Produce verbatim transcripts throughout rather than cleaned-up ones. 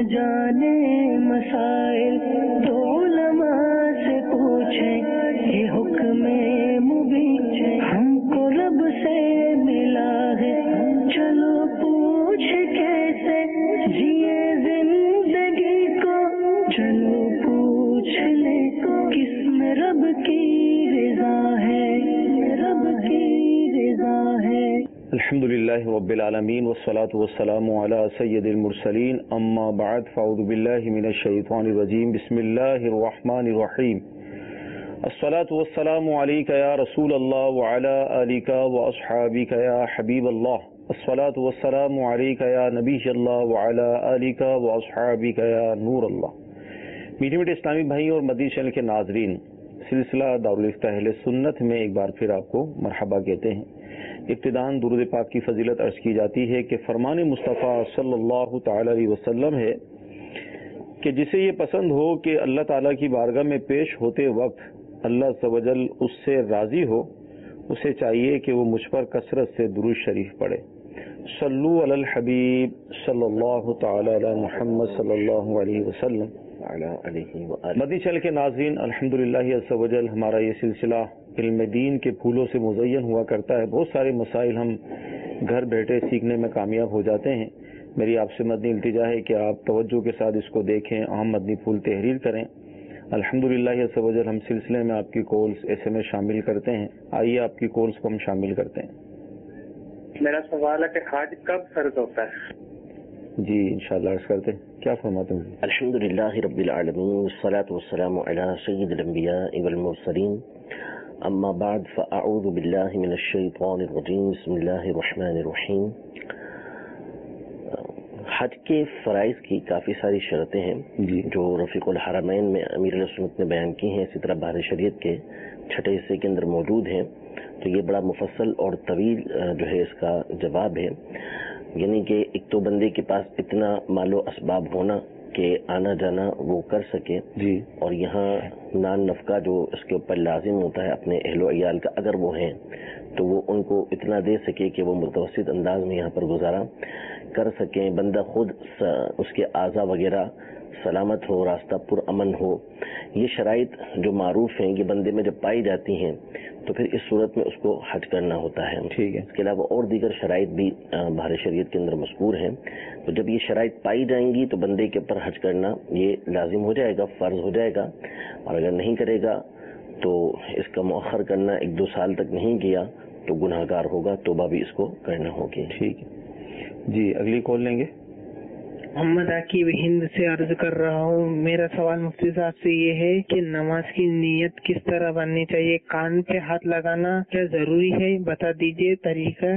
जाने मसाइल तो उलमा से पूछे, ये हुक्म मुबीन हमको रब से मिला है, चलो पूछ कैसे जिए जिंदगी को, चलो पूछ ले किसमें रब की रज़ा है, रब की रज़ा है। अल्हम्दुलिल्लाहि रब्बिल आलमीन वस्सलातु वस्सलामु अला सय्यिदिल मुरसलीन अम्मा बअद फ़अऊज़ु बिल्लाहि मिनश शैतानिर रजीम बिस्मिल्लाहिर रहमानिर रहीम अस्सलातु वस्सलामु अलैका या रसूल अल्लाह व अला आलिका व अस्हाबिका या हबीब अल्लाह अस्सलातु वस्सलामु अलैका या नबी अल्लाह व अला आलिका व अस्हाबिका या नूर अल्लाह। मीठे मीठे इस्लामी भाई और मदनी चैनल के नाजरीन, सिलसिला दारुल इफ्ता अहले सुन्नत में एक बार फिर आपको मरहबा कहते हैं। इब्तिदान दुरूद पाक की फजीलत अर्ज की जाती है कि फरमान मुस्तफ़ा सल्लल्लाहु तआला अलैहि वसल्लम है कि जिसे ये पसंद हो कि अल्लाह ताला की बारगाह में पेश होते वक्त अल्लाह सवजल उससे राजी हो, उसे चाहिए कि वो मुझ पर कसरत से दुरूद शरीफ पढ़े। सल्लु अलल हबीब सल्लल्लाहु तआला अला मुहम्मद सल्लल्लाहु अलैहि वसल्लम। मदनी चैनल के नाज़रीन, अल्हम्दुलिल्लाह अज़्ज़ा वजल हमारा ये सिलसिला इल्म दीन के फूलों से मुज़य्यन हुआ करता है। बहुत सारे मसाइल हम घर बैठे सीखने में कामयाब हो जाते हैं। मेरी आपसे मदनी इल्तिजा है कि आप तवज्जो के साथ इसको देखें, अहम मदनी फूल तहरीर करें। अल्हम्दुलिल्लाह अज़्ज़ा वजल हम सिलसिले में आपकी कॉल्स ऐसे में शामिल करते हैं। आइए आपकी कॉल्स को हम शामिल करते हैं। मेरा सवाल है कि हज कब फर्ज होता है? जी इंशाअल्लाह अर्ज करते हैं, क्या फरमाते हैं? अल्हम्दुलिल्लाहि रब्बिल आलमीन वस्सलातु वस्सलामु अला सय्यिदिल अंबिया'i वल मुरसलीन अम्मा बाद फ़अऊज़ु बिल्लाहि मिनश शैतानिर रजीम बिस्मिल्लाहिर रहमानिर रहीम। हज के फ़राइज़ की काफ़ी सारी शर्तें हैं जो रफ़ीक़ुल हरमैन में अमीर सुन्नत ने बयान की हैं, इसी तरह बहार शरीयत के छठे हिस्से के अंदर मौजूद हैं। तो ये बड़ा मुफस्सल और तवील जो है इसका जवाब है, यानी कि एक तो बंदे के पास इतना मालो असबाब होना कि आना जाना वो कर सके जी, और यहाँ नान नफका जो इसके ऊपर लाजिम होता है अपने अहलो अयाल का, अगर वो हैं तो वो उनको इतना दे सके कि वो मुतवस्सित अंदाज में यहाँ पर गुजारा कर सकें। बंदा खुद उसके आज़ा वगैरह सलामत हो, रास्ता पुरअमन हो। ये शराइत जो मारूफ हैं, ये बंदे में जब पाई जाती हैं तो फिर इस सूरत में उसको हज करना होता है। ठीक है। इसके अलावा और दीगर शराइत भी बहार शरीयत के अंदर मज़कूर हैं। तो जब ये शराइत पाई जाएंगी तो बंदे के ऊपर हज करना ये लाजिम हो जाएगा, फ़र्ज हो जाएगा। और अगर नहीं करेगा तो इसका मौखर करना एक दो साल तक नहीं किया तो गुनाहगार होगा, तौबा भी इसको करना होगी। ठीक है जी, अगली कॉल लेंगे। मोहम्मद आकिब हिंद से अर्ज कर रहा हूँ। मेरा सवाल मुफ्ती साहब से ये है कि नमाज की नीयत किस तरह बननी चाहिए? कान पे हाथ लगाना क्या जरूरी है? बता दीजिए तरीका।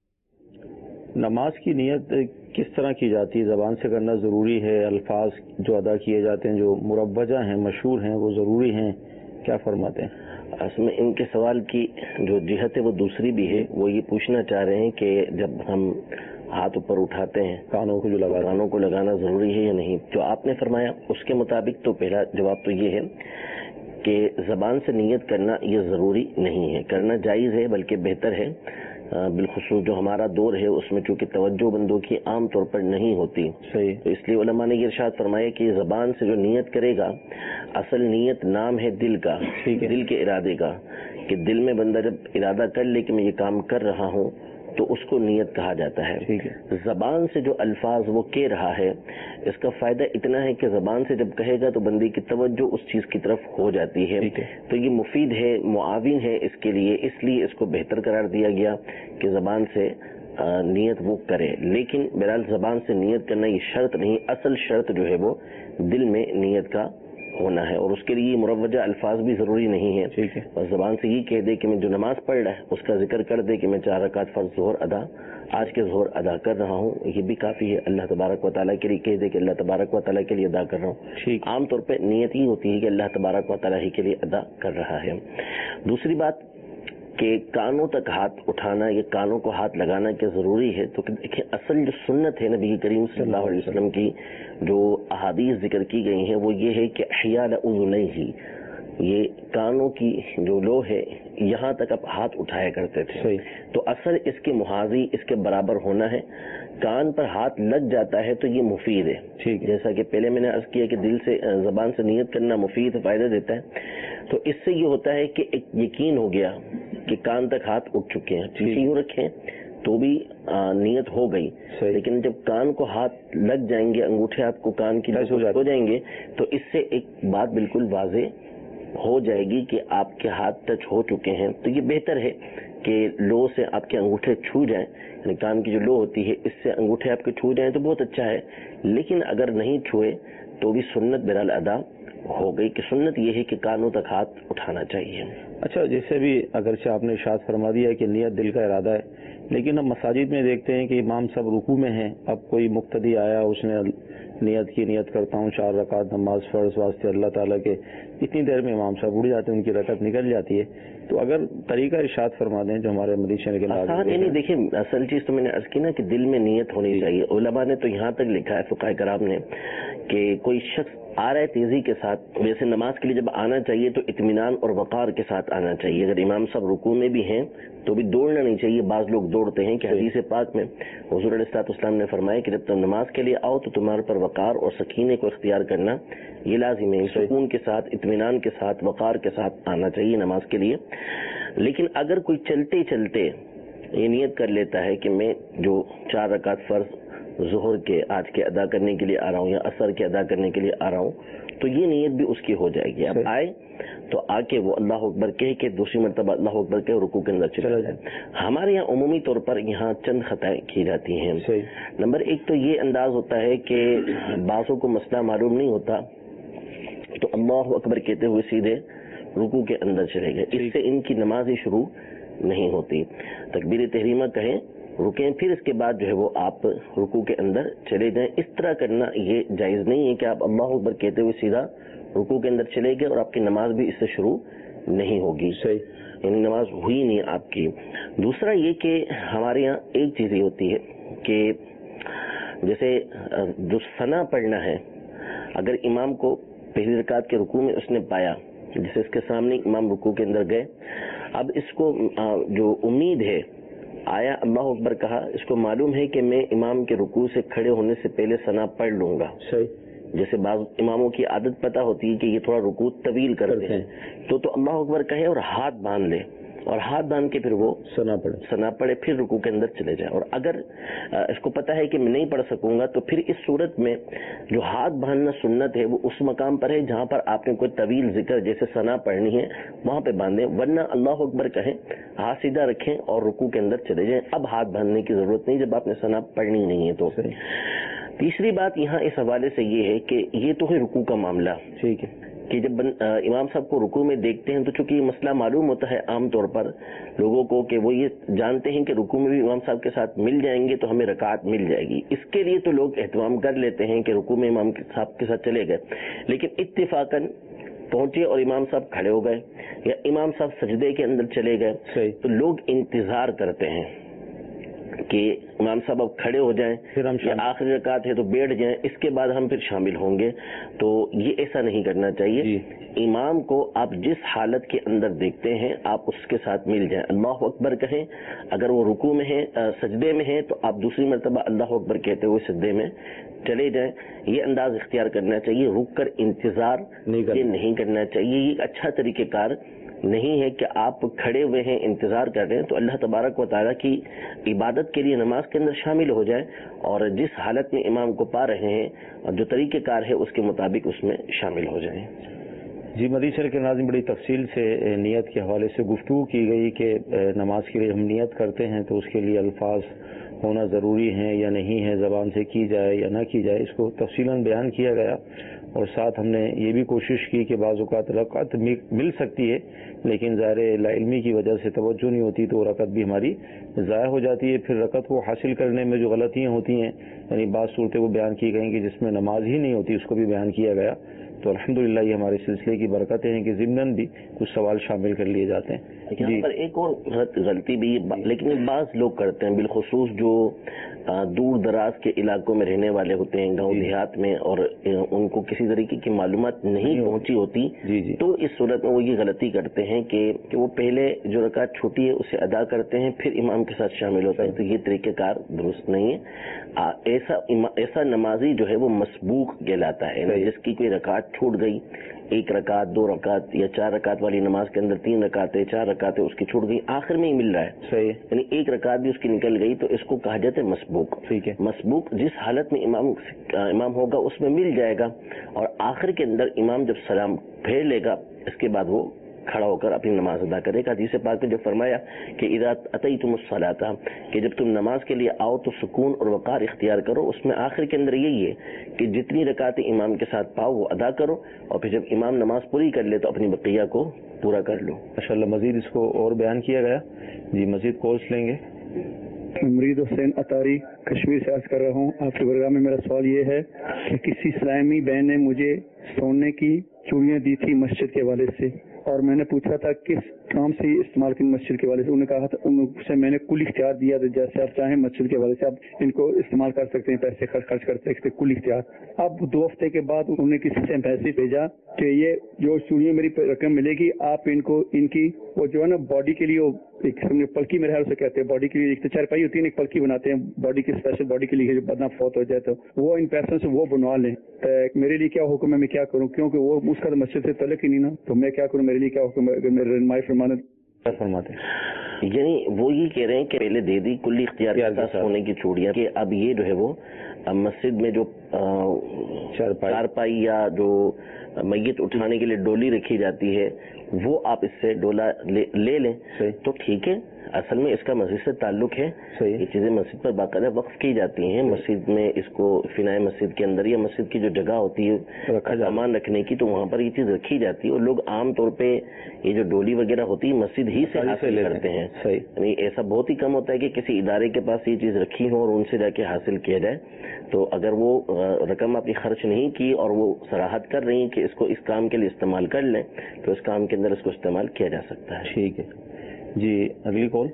नमाज की नियत किस तरह की जाती है? ज़बान से करना ज़रूरी है? अल्फाज जो अदा किए जाते हैं जो मुरव्वजा हैं, मशहूर हैं, वो ज़रूरी हैं? क्या फरमाते हैं? असल में इनके सवाल की जो जिहत है वो दूसरी भी है। वो ये पूछना चाह रहे हैं कि जब हम हाथ ऊपर उठाते हैं, कानों को जो लगा कानों को लगाना ज़रूरी है या नहीं? जो आपने फरमाया उसके मुताबिक तो पहला जवाब तो ये है कि ज़बान से नियत करना ये ज़रूरी नहीं है। करना जायज़ है, बल्कि बेहतर है। बिलखुसूस जो हमारा दौर है उसमें चूँकि तवज्जो बंदों की आम तौर पर नहीं होती, सही, तो इसलिए उलमा ने ये इरशाद फरमाया कि ज़बान से जो नियत करेगा, असल नियत नाम है दिल का, दिल के इरादे का, कि दिल में बंदा जब इरादा कर ले कि मैं ये काम कर रहा हूँ तो उसको नियत कहा जाता है। ठीक है। ज़बान से जो अल्फाज वो कह रहा है, इसका फ़ायदा इतना है कि ज़बान से जब कहेगा तो बंदे की तवज्जो उस चीज़ की तरफ हो जाती है, है। तो ये मुफीद है, मुआविन है इसके लिए, इसलिए इसको बेहतर करार दिया गया कि ज़बान से आ, नियत वो करे। लेकिन बहरहाल ज़बान से नियत करना ये शर्त नहीं, असल शर्त जो है वो दिल में नियत का होना है, और उसके लिए मुरव्वजा अल्फाज भी ज़रूरी नहीं है। ठीक है। और ज़बान से ये कह दे कि मैं जो नमाज पढ़ रहा है उसका जिक्र कर दे कि मैं चार रकात फ़र्ज़ ज़ोहर अदा आज के ज़ोहर अदा कर रहा हूँ, ये भी काफ़ी है। अल्लाह तबारक व तआला के लिए कह दे कि अल्लाह तबारक व तआला के लिए अदा कर रहा हूँ। आम तौर पर नियत ही होती है कि अल्लाह तबारक व तआला ही के लिए अदा कर रहा है। दूसरी बात कि कानों तक हाथ उठाना या कानों को हाथ लगाना क्या ज़रूरी है? तो देखिए, असल जो सुन्नत है नबी करीम सल्लल्लाहु अलैहि वसल्लम की जो अहादीस जिक्र की गई हैं वो ये है कि अहयाल उज़ुनैहि, یہ کانوں کی جو لو ہے یہاں تک آپ ہاتھ اٹھایا کرتے تھے، تو اثر اس کے محاذی اس کے برابر ہونا ہے. کان پر ہاتھ لگ جاتا ہے تو یہ مفید ہے، جیسا کہ پہلے میں نے عرض کیا کہ دل سے زبان سے نیت کرنا مفید فائدہ دیتا ہے. تو اس سے یہ ہوتا ہے کہ ایک یقین ہو گیا کہ کان تک ہاتھ اٹھ چکے ہیں. پیچھے یوں رکھیں تو بھی نیت ہو گئی، لیکن جب کان کو ہاتھ لگ جائیں گے، انگوٹھے آپ کو کان کی ہو جائیں گے، تو اس سے ایک بات بالکل واضح ہو جائے گی کہ آپ کے ہاتھ ٹچ ہو چکے ہیں. تو یہ بہتر ہے کہ لو سے آپ کے انگوٹھے چھو جائیں، یعنی کان کی جو لو ہوتی ہے اس سے انگوٹھے آپ کے چھو جائیں تو بہت اچھا ہے. لیکن اگر نہیں چھوئے تو بھی سنت بہرحال ادا ہو گئی، کہ سنت یہ ہے کہ کانوں تک ہاتھ اٹھانا چاہیے. اچھا، جیسے بھی اگرچہ آپ نے ارشاد فرما دیا ہے کہ نیت دل کا ارادہ ہے، لیکن ہم مساجد میں دیکھتے ہیں کہ امام سب رکوع میں ہیں، اب کوئی مقتدی آیا، اس نے نیت کی نیت کرتا ہوں چار رکعت نماز فرض واسطے اللہ تعالیٰ کے، اتنی دیر میں امام صاحب اڑ جاتے ہیں، ان کی رکعت نکل جاتی ہے. تو اگر طریقہ ارشاد فرما دیں جو ہمارے مدنی چینل کے آسان ہے. نہیں دیکھیں، اصل چیز تو میں نے عرض کی نا کہ دل میں نیت ہونی چاہیے. علماء نے تو یہاں تک لکھا ہے، فقہاء کرام نے، کہ کوئی شخص آ رہا ہے تیزی کے ساتھ، جیسے نماز کے لیے جب آنا چاہیے تو اطمینان اور وقار کے ساتھ آنا چاہیے. اگر امام صاحب رکوع میں بھی ہیں تو بھی دوڑنا نہیں چاہیے. بعض لوگ دوڑتے ہیں کہ حدیث پاک میں حضور علیہ الصلوۃ والسلام نے فرمایا کہ جب تم نماز کے لیے آؤ تو تمہارے پر وقار اور سکینے کو اختیار کرنا یہ لازم ہے. سکون کے ساتھ، اطمینان کے ساتھ، وقار کے ساتھ آنا چاہیے نماز کے لیے. لیکن اگر کوئی چلتے چلتے یہ نیت کر لیتا ہے کہ میں جو چار رکعت فرض ظہر کے آج کے ادا کرنے کے لیے آ رہا ہوں یا عصر کے ادا کرنے کے لیے آ رہا ہوں، تو یہ نیت بھی اس کی ہو جائے گی. اب آئے تو آ کے وہ اللہ اکبر کہہ کے دوسری مرتبہ اللہ اکبر کہہ رکوع کے اندر چلا جائے. ہمارے یہاں عمومی طور پر یہاں چند خطائیں کی جاتی ہیں. نمبر ایک تو یہ انداز ہوتا ہے کہ بعضوں کو مسئلہ معلوم نہیں ہوتا تو اللہ اکبر کہتے ہوئے سیدھے رکوع کے اندر چلے گئے. اس سے ان کی نماز ہی شروع نہیں ہوتی. تکبیر تحریمہ کہیں، رکیں، پھر اس کے بعد جو ہے وہ آپ رکوع کے اندر چلے جائیں. اس طرح کرنا یہ جائز نہیں ہے کہ آپ اللہ اکبر کہتے ہوئے سیدھا رکوع کے اندر چلے گئے اور آپ کی نماز بھی اس سے شروع نہیں ہوگی، یعنی نماز ہوئی نہیں آپ کی. دوسرا یہ کہ ہمارے یہاں ایک چیز یہ ہوتی ہے کہ جیسے جو ثنا پڑھنا ہے، اگر امام کو پہلی رکعت کے رکوع میں اس نے پایا، جیسے اس کے سامنے امام رکوع کے اندر گئے، اب اس کو جو امید ہے، آیا اللہ اکبر کہا، اس کو معلوم ہے کہ میں امام کے رکوع سے کھڑے ہونے سے پہلے ثنا پڑھ لوں گا. جیسے بعض اماموں کی عادت پتہ ہوتی ہے کہ یہ تھوڑا رکوع طویل کرتے ہیں، تو تو اللہ اکبر کہے اور ہاتھ باندھ لے، اور ہاتھ باندھ کے پھر وہ ثنا پڑھے ثنا پڑھے پھر رکوع کے اندر چلے جائے. اور اگر اس کو پتہ ہے کہ میں نہیں پڑھ سکوں گا تو پھر اس صورت میں جو ہاتھ باندھنا سنت ہے وہ اس مقام پر ہے جہاں پر آپ نے کوئی طویل ذکر جیسے ثنا پڑھنی ہے وہاں پہ باندھیں، ورنہ اللہ اکبر کہیں، ہاتھ سیدھا رکھیں اور رکوع کے اندر چلے جائیں. اب ہاتھ باندھنے کی ضرورت نہیں جب آپ نے ثنا پڑھنی نہیں ہے تو. تیسری بات یہاں اس حوالے سے یہ ہے کہ یہ تو ہے رکوع کا معاملہ، ٹھیک ہے، کہ جب امام صاحب کو رکوع میں دیکھتے ہیں تو چونکہ یہ مسئلہ معلوم ہوتا ہے عام طور پر لوگوں کو کہ وہ یہ جانتے ہیں کہ رکوع میں بھی امام صاحب کے ساتھ مل جائیں گے تو ہمیں رکعت مل جائے گی. اس کے لیے تو لوگ اہتمام کر لیتے ہیں کہ رکوع میں امام صاحب کے ساتھ چلے گئے، لیکن اتفاقاً پہنچے اور امام صاحب کھڑے ہو گئے یا امام صاحب سجدے کے اندر چلے گئے تو لوگ انتظار کرتے ہیں کہ امام صاحب اب کھڑے ہو جائیں یا آخری رکعت ہے تو بیٹھ جائیں، اس کے بعد ہم پھر شامل ہوں گے. تو یہ ایسا نہیں کرنا چاہیے. جی. امام کو آپ جس حالت کے اندر دیکھتے ہیں آپ اس کے ساتھ مل جائیں، اللہ اکبر کہیں. اگر وہ رکوع میں ہے، سجدے میں ہے، تو آپ دوسری مرتبہ اللہ اکبر کہتے ہوئے سجدے میں چلے جائیں. یہ انداز اختیار کرنا چاہیے. رک کر انتظار یہ نہیں کرنا چاہیے. یہ اچھا طریقہ کار نہیں ہے کہ آپ کھڑے ہوئے ہیں انتظار کر رہے ہیں. تو اللہ تبارک و تعالیٰ کی عبادت کے لیے نماز کے اندر شامل ہو جائیں اور جس حالت میں امام کو پا رہے ہیں اور جو طریقہ کار ہے اس کے مطابق اس میں شامل ہو جائیں. جی مدنی چینل کے ناظرین، بڑی تفصیل سے نیت کے حوالے سے گفتگو کی گئی کہ نماز کے لیے ہم نیت کرتے ہیں تو اس کے لیے الفاظ ہونا ضروری ہیں یا نہیں ہے، زبان سے کی جائے یا نہ کی جائے، اس کو تفصیلاً بیان کیا گیا. اور ساتھ ہم نے یہ بھی کوشش کی کہ بعض اوقات رکعت مل سکتی ہے لیکن ظاہر لا علمی کی وجہ سے توجہ نہیں ہوتی تو رکعت بھی ہماری ضائع ہو جاتی ہے. پھر رکعت کو حاصل کرنے میں جو غلطیاں ہوتی ہیں، یعنی بعض صورتیں وہ بیان کی گئیں کہ جس میں نماز ہی نہیں ہوتی، اس کو بھی بیان کیا گیا. تو الحمدللہ یہ ہمارے سلسلے کی برکتیں ہیں کہ ضمناً بھی کچھ سوال شامل کر لیے جاتے ہیں. یہاں پر ایک اور غلطی بھی لیکن بعض لوگ کرتے ہیں، بالخصوص جو دور دراز کے علاقوں میں رہنے والے ہوتے ہیں، گاؤں دیہات میں، اور ان کو کسی کسی طریقے کی معلومات نہیں پہنچی ہوتی جی جی تو اس صورت میں وہ یہ غلطی کرتے ہیں کہ کہ وہ پہلے جو رکعت چھوٹی ہے اسے ادا کرتے ہیں پھر امام کے ساتھ شامل ہوتا ہے. تو یہ طریقہ کار درست نہیں ہے. ایسا ایسا نمازی جو ہے وہ مسبوق کہلاتا ہے. جس کی کوئی رکعت چھوٹ گئی، ایک رکعت، دو رکعت یا چار رکعت والی نماز کے اندر تین رکعتیں چار رکعتیں اس کی چھوٹ گئی، آخر میں ہی مل رہا ہے صحیح، یعنی ایک رکعت بھی اس کی نکل گئی تو اس کو کہا جاتا ہے مسبوق. ٹھیک ہے. مسبوق جس حالت میں امام امام ہوگا اس میں مل جائے گا، اور آخر کے اندر امام جب سلام پھیر لے گا اس کے بعد وہ کھڑا ہو کر اپنی نماز ادا کرے گا. حدیث پاک میں جو فرمایا کہ اذا اتیتم الصلاۃ، کہ جب تم نماز کے لیے آؤ تو سکون اور وقار اختیار کرو. اس میں آخر کے اندر یہی ہے کہ جتنی رکعتیں امام کے ساتھ پاؤ وہ ادا کرو، اور پھر جب امام نماز پوری کر لے تو اپنی بقیہ کو پورا کر لو. ماشاءاللہ مزید اس کو اور بیان کیا گیا. جی مزید کورس لیں گے. مرید حسین اطاری کشمیر سے عرض کر رہا ہوں. آپ کے پروگرام میں میرا سوال یہ ہے کہ کسی اسلامی بہن نے مجھے سونے کی چوڑیاں دی تھی مسجد کے حوالے سے، اور میں نے پوچھا تھا کس کام سے یہ استعمال کی مسجد کے حوالے سے. انہوں نے کہا تھا ان سے میں نے کل اختیار دیا تھا، جیسے آپ چاہیں مسجد کے حوالے سے آپ ان کو استعمال کر سکتے ہیں، پیسے خرچ خرچ کر سکتے ہیں، کل اختیار. اب دو ہفتے کے بعد انہوں نے کسی سے پیسے بھیجا کہ یہ جو چوڑیاں میری رقم ملے گی آپ ان کو ان کی وہ جو ہے نا باڈی کے لیے ایک پلکی میرے خیال سے کہتے ہیں، باڈی کے لیے ایک تو چارپائی ہوتی ہے ایک پلکی بناتے ہیں باڈی کی، اسپیشل باڈی کے لیے جو بدنا فوت ہو جائے تو وہ ان پیسوں سے وہ بنوا لیں. میرے لیے کیا حکم ہے، میں کیا کروں؟ کیونکہ وہ اس کا مسجد سے تعلق ہی نہیں نا، تو میں کیا کروں؟ میرے لیے کیا حکم ہے؟ میرے رہنمائی فرمانے فرماتے ہیں. یعنی وہ یہ کہہ رہے ہیں کہ پہلے دے دی کلی اختیار سونے کی چوڑیاں، کہ اب یہ جو ہے وہ مسجد میں جو چارپائی یا جو میت اٹھانے کے لیے ڈولی رکھی جاتی ہے وہ آپ اس سے ڈولا لے لیں تو ٹھیک ہے. اصل میں اس کا مسجد سے تعلق ہے، یہ چیزیں مسجد پر باقاعدہ وقف کی جاتی ہیں. مسجد میں اس کو فنائے مسجد کے اندر یا مسجد کی جو جگہ ہوتی ہے سامان رکھنے کی تو وہاں پر یہ چیز رکھی جاتی ہے، اور لوگ عام طور پہ یہ جو ڈولی وغیرہ ہوتی ہے مسجد ہی سے حاصل کرتے ہیں. یعنی ایسا بہت ہی کم ہوتا ہے کہ کسی ادارے کے پاس یہ چیز رکھی ہو اور ان سے جا کے حاصل کیا جائے. تو اگر وہ رقم اپنی خرچ نہیں کی اور وہ صراحت کر رہی ہیں کہ اس کو اس کام کے لیے استعمال کر لیں تو اس کام کے اندر اس کو استعمال کیا جا سکتا ہے. ٹھیک ہے جی. اگلی کال.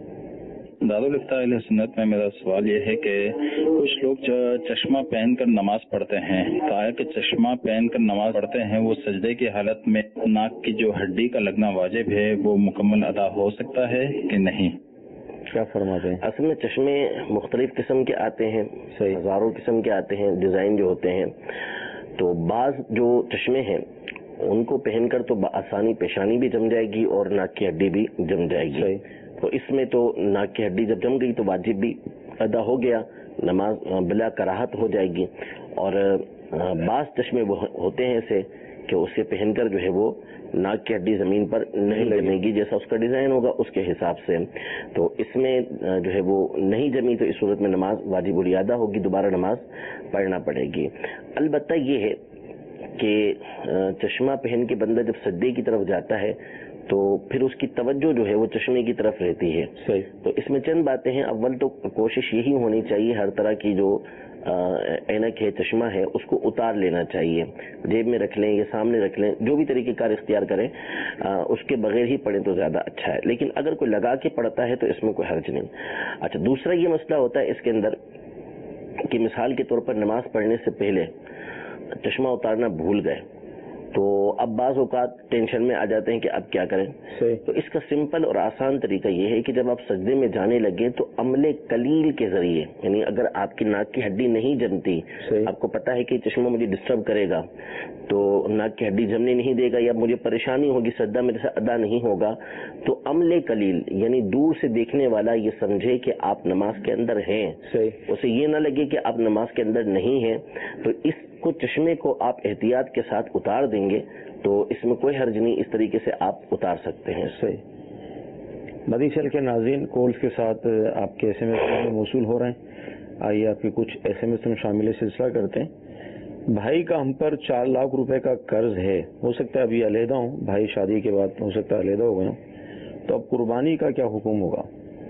دارالفتہ اہل سنت میں میرا سوال یہ ہے کہ کچھ لوگ چشمہ پہن کر نماز پڑھتے ہیں، کہا کہ چشمہ پہن کر نماز پڑھتے ہیں وہ سجدے کی حالت میں ناک کی جو ہڈی کا لگنا واجب ہے وہ مکمل ادا ہو سکتا ہے کہ نہیں؟ کیا فرماتے ہیں؟ اصل میں چشمے مختلف قسم کے آتے ہیں، ہزاروں قسم کے آتے ہیں، ڈیزائن جو ہوتے ہیں. تو بعض جو چشمے ہیں ان کو پہن کر تو بآسانی پیشانی بھی جم جائے گی اور ناک کی ہڈی بھی جم جائے گی. تو اس میں تو ناک کی ہڈی جب جم گئی تو واجب بھی ادا ہو گیا، نماز بلا کراہت ہو جائے گی. اور بعض چشمے وہ ہوتے ہیں ایسے کہ اسے پہن کر جو ہے وہ ناک کی ہڈی زمین پر نہیں جمے گی، جیسا اس کا ڈیزائن ہوگا اس کے حساب سے. تو اس میں جو ہے وہ نہیں جمی تو اس صورت میں نماز واجب الادا ہوگی، دوبارہ نماز پڑھنا پڑے گی. البتہ یہ ہے کہ چشمہ پہن کے بندہ جب سجدے کی طرف جاتا ہے تو پھر اس کی توجہ جو ہے وہ چشمے کی طرف رہتی ہے. صحیح. تو اس میں چند باتیں ہیں. اول تو کوشش یہی ہونی چاہیے ہر طرح کی جو اینک ہے چشمہ ہے اس کو اتار لینا چاہیے، جیب میں رکھ لیں یا سامنے رکھ لیں، جو بھی طریقہ کار اختیار کریں اس کے بغیر ہی پڑھیں تو زیادہ اچھا ہے. لیکن اگر کوئی لگا کے پڑھتا ہے تو اس میں کوئی حرج نہیں. اچھا دوسرا یہ مسئلہ ہوتا ہے اس کے اندر کہ مثال کے طور پر نماز پڑھنے سے پہلے چشمہ اتارنا بھول گئے تو اب بعض اوقات ٹینشن میں آ جاتے ہیں کہ اب کیا کریں. تو اس کا سمپل اور آسان طریقہ یہ ہے کہ جب آپ سجدے میں جانے لگے تو عمل قلیل کے ذریعے، یعنی اگر آپ کی ناک کی ہڈی نہیں جمتی، آپ کو پتا ہے کہ چشمہ مجھے ڈسٹرب کرے گا تو ناک کی ہڈی جمنے نہیں دے گا یا مجھے پریشانی ہوگی، سجدہ میرے سے ادا نہیں ہوگا، تو عمل قلیل یعنی دور سے دیکھنے والا یہ سمجھے کہ آپ نماز کے اندر ہیں، اسے یہ نہ لگے کہ آپ نماز کے اندر نہیں ہیں. تو اس کو چشمے کو آپ احتیاط کے ساتھ اتار دیں گے تو اس میں کوئی حرج نہیں، اس طریقے سے آپ اتار سکتے ہیں. صحیح. مدنی چل کے ناظرین کالز کے ساتھ آپ کے ایس ایم ایس موصول ہو رہے ہیں. آئیے آپ کے کچھ ایس ایم ایس میں شامل سلسلہ کرتے ہیں. بھائی کا ہم پر چار لاکھ روپے کا قرض ہے، ہو سکتا ہے ابھی علیحدہ ہوں، بھائی شادی کے بعد ہو سکتا ہے علیحدہ ہو گئے ہوں، تو اب قربانی کا کیا حکم ہوگا؟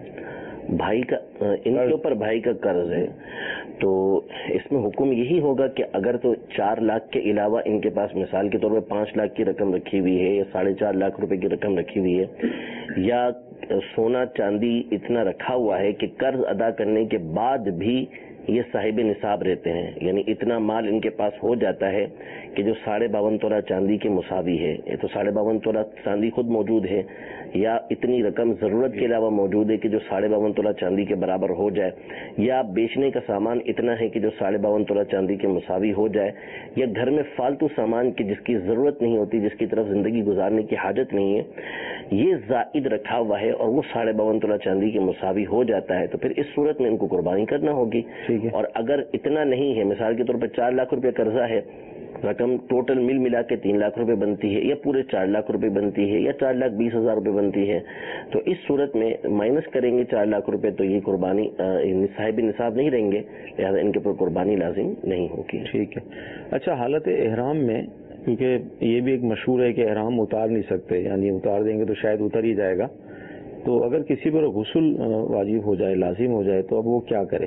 بھائی کا ان کے اوپر بھائی کا قرض ہے تو اس میں حکم یہی ہوگا کہ اگر تو چار لاکھ کے علاوہ ان کے پاس مثال کے طور پہ پانچ لاکھ کی رقم رکھی ہوئی ہے یا ساڑھے چار لاکھ روپے کی رقم رکھی ہوئی ہے یا سونا چاندی اتنا رکھا ہوا ہے کہ قرض ادا کرنے کے بعد بھی یہ صاحب نصاب رہتے ہیں، یعنی اتنا مال ان کے پاس ہو جاتا ہے کہ جو ساڑھے باون تولہ چاندی کے مساوی ہے. یہ تو ساڑھے باون تولہ چاندی خود موجود ہے، یا اتنی رقم ضرورت کے علاوہ موجود ہے کہ جو ساڑھے باون تولہ چاندی کے برابر ہو جائے، یا بیچنے کا سامان اتنا ہے کہ جو ساڑھے باون تولہ چاندی کے مساوی ہو جائے، یا گھر میں فالتو سامان کی جس کی ضرورت نہیں ہوتی، جس کی طرف زندگی گزارنے کی حاجت نہیں ہے، یہ زائد رکھا ہوا ہے اور وہ ساڑھے باون تولہ چاندی کے مساوی ہو جاتا ہے، تو پھر اس صورت میں ان کو قربانی کرنا ہوگی. اور اگر اتنا نہیں ہے، مثال کے طور پر چار لاکھ روپے قرضہ ہے، رقم ٹوٹل مل ملا کے تین لاکھ روپے بنتی ہے، یا پورے چار لاکھ روپے بنتی ہے، یا چار لاکھ بیس ہزار روپے بنتی ہے، تو اس صورت میں مائنس کریں گے چار لاکھ روپے تو یہ قربانی صاحب نصاب نہیں رہیں گے، لہٰذا ان کے اوپر قربانی لازم نہیں ہوگی. ٹھیک ہے. اچھا، حالت احرام میں، کیونکہ یہ بھی ایک مشہور ہے کہ احرام اتار نہیں سکتے، یعنی اتار دیں گے تو شاید اتر ہی جائے گا، تو اگر کسی پر غسل واجب ہو جائے، لازم ہو جائے، تو اب وہ کیا کرے؟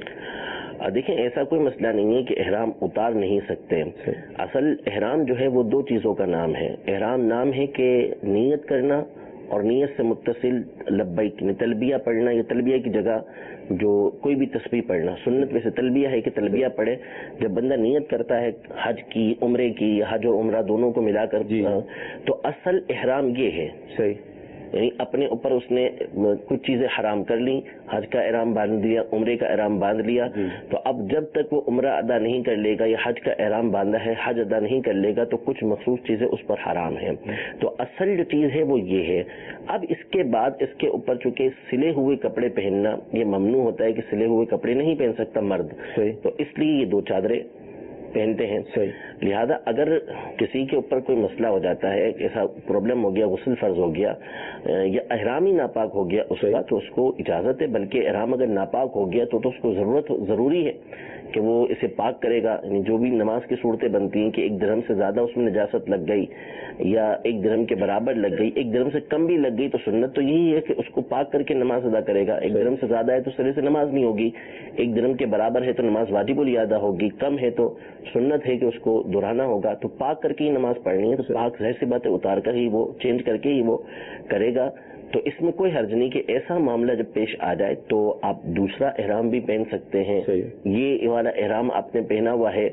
دیکھیں، ایسا کوئی مسئلہ نہیں ہے کہ احرام اتار نہیں سکتے. اصل احرام جو ہے وہ دو چیزوں کا نام ہے. احرام نام ہے کہ نیت کرنا، اور نیت سے متصل لبیک تلبیہ پڑھنا، یا تلبیہ کی جگہ جو کوئی بھی تسبیح پڑھنا. سنت میں سے تلبیہ ہے کہ تلبیہ پڑھے. جب بندہ نیت کرتا ہے حج کی، عمرے کی، حج و عمرہ دونوں کو ملا کر، تو اصل احرام یہ ہے. صحیح، یعنی اپنے اوپر اس نے کچھ چیزیں حرام کر لیں، حج کا احرام باندھ لیا، عمرے کا احرام باندھ لیا، تو اب جب تک وہ عمرہ ادا نہیں کر لے گا یا حج کا احرام باندھا ہے حج ادا نہیں کر لے گا تو کچھ مخصوص چیزیں اس پر حرام ہیں. تو اصل جو چیز ہے وہ یہ ہے. اب اس کے بعد اس کے اوپر چونکہ سلے ہوئے کپڑے پہننا یہ ممنوع ہوتا ہے کہ سلے ہوئے کپڑے نہیں پہن سکتا مرد، تو اس لیے یہ دو چادریں پہنتے ہیں. لہذا اگر کسی کے اوپر کوئی مسئلہ ہو جاتا ہے، ایسا پرابلم ہو گیا، غسل فرض ہو گیا، یا احرام ہی ناپاک ہو گیا اس کا، تو اس کو اجازت ہے. بلکہ احرام اگر ناپاک ہو گیا تو تو اس کو ضرورت ضروری ہے کہ وہ اسے پاک کرے گا. یعنی جو بھی نماز کی صورتیں بنتی ہیں کہ ایک درہم سے زیادہ اس میں نجاست لگ گئی، یا ایک درہم کے برابر لگ گئی، ایک درہم سے کم بھی لگ گئی، تو سنت تو یہی ہے کہ اس کو پاک کر کے نماز ادا کرے گا. ایک درہم سے زیادہ ہے تو سرے سے نماز نہیں ہوگی، ایک درہم کے برابر ہے تو نماز واجب الادا ہوگی، کم ہے تو سنت ہے کہ اس کو دہرانا ہوگا. تو پاک کر کے ہی نماز پڑھنی ہے، تو پاک ظاہر سی بات ہے اتار کر ہی وہ چینج کر کے ہی وہ کرے گا. تو اس میں کوئی حرج نہیں کہ ایسا معاملہ جب پیش آ جائے تو آپ دوسرا احرام بھی پہن سکتے ہیں. یہ والا احرام آپ نے پہنا ہوا ہے،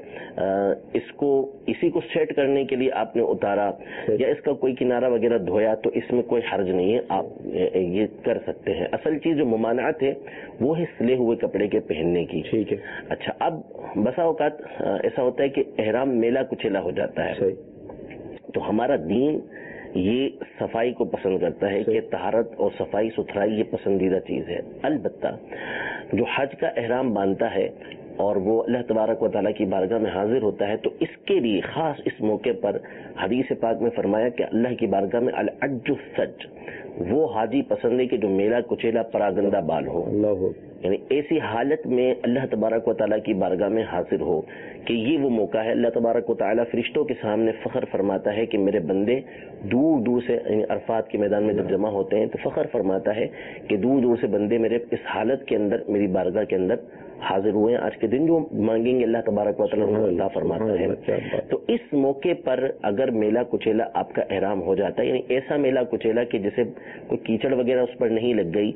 اس کو اسی کو سیٹ کرنے کے لیے آپ نے اتارا، یا اس کا کوئی کنارہ وغیرہ دھویا، تو اس میں کوئی حرج نہیں ہے، آپ یہ کر سکتے ہیں. اصل چیز جو ممانعت ہے وہ ہے سلے ہوئے کپڑے کے پہننے کی. ٹھیک ہے. اچھا، اب بسا اوقات ایسا ہوتا ہے کہ احرام میلا کچیلا ہو جاتا ہے، تو ہمارا دین یہ صفائی کو پسند کرتا ہے کہ طہارت اور صفائی ستھرائی یہ پسندیدہ چیز ہے. البتہ جو حج کا احرام باندھتا ہے اور وہ اللہ تبارک و تعالیٰ کی بارگاہ میں حاضر ہوتا ہے، تو اس کے لیے خاص اس موقع پر حدیث پاک میں فرمایا کہ اللہ کی بارگاہ میں الحج السج، وہ حاجی پسند ہے کہ جو میلا کچیلا پراگندہ بال ہو. یعنی ایسی حالت میں اللہ تبارک و تعالیٰ کی بارگاہ میں حاضر ہو کہ یہ وہ موقع ہے. اللہ تبارک و تعالیٰ فرشتوں کے سامنے فخر فرماتا ہے کہ میرے بندے دور دور سے، یعنی عرفات کے میدان میں جب جمع ہوتے ہیں تو فخر فرماتا ہے کہ دور دور سے بندے میرے اس حالت کے اندر میری بارگاہ کے اندر حاضر ہوئے ہیں. آج کے دن جو مانگیں گے اللہ تبارک و تعالیٰ عطا فرماتا ہے. تو اس موقع پر اگر میلا کچیلا آپ کا احرام ہو جاتا ہے، یعنی ایسا میلا کچیلا کہ جیسے کوئی کیچڑ وغیرہ اس پر نہیں لگ گئی،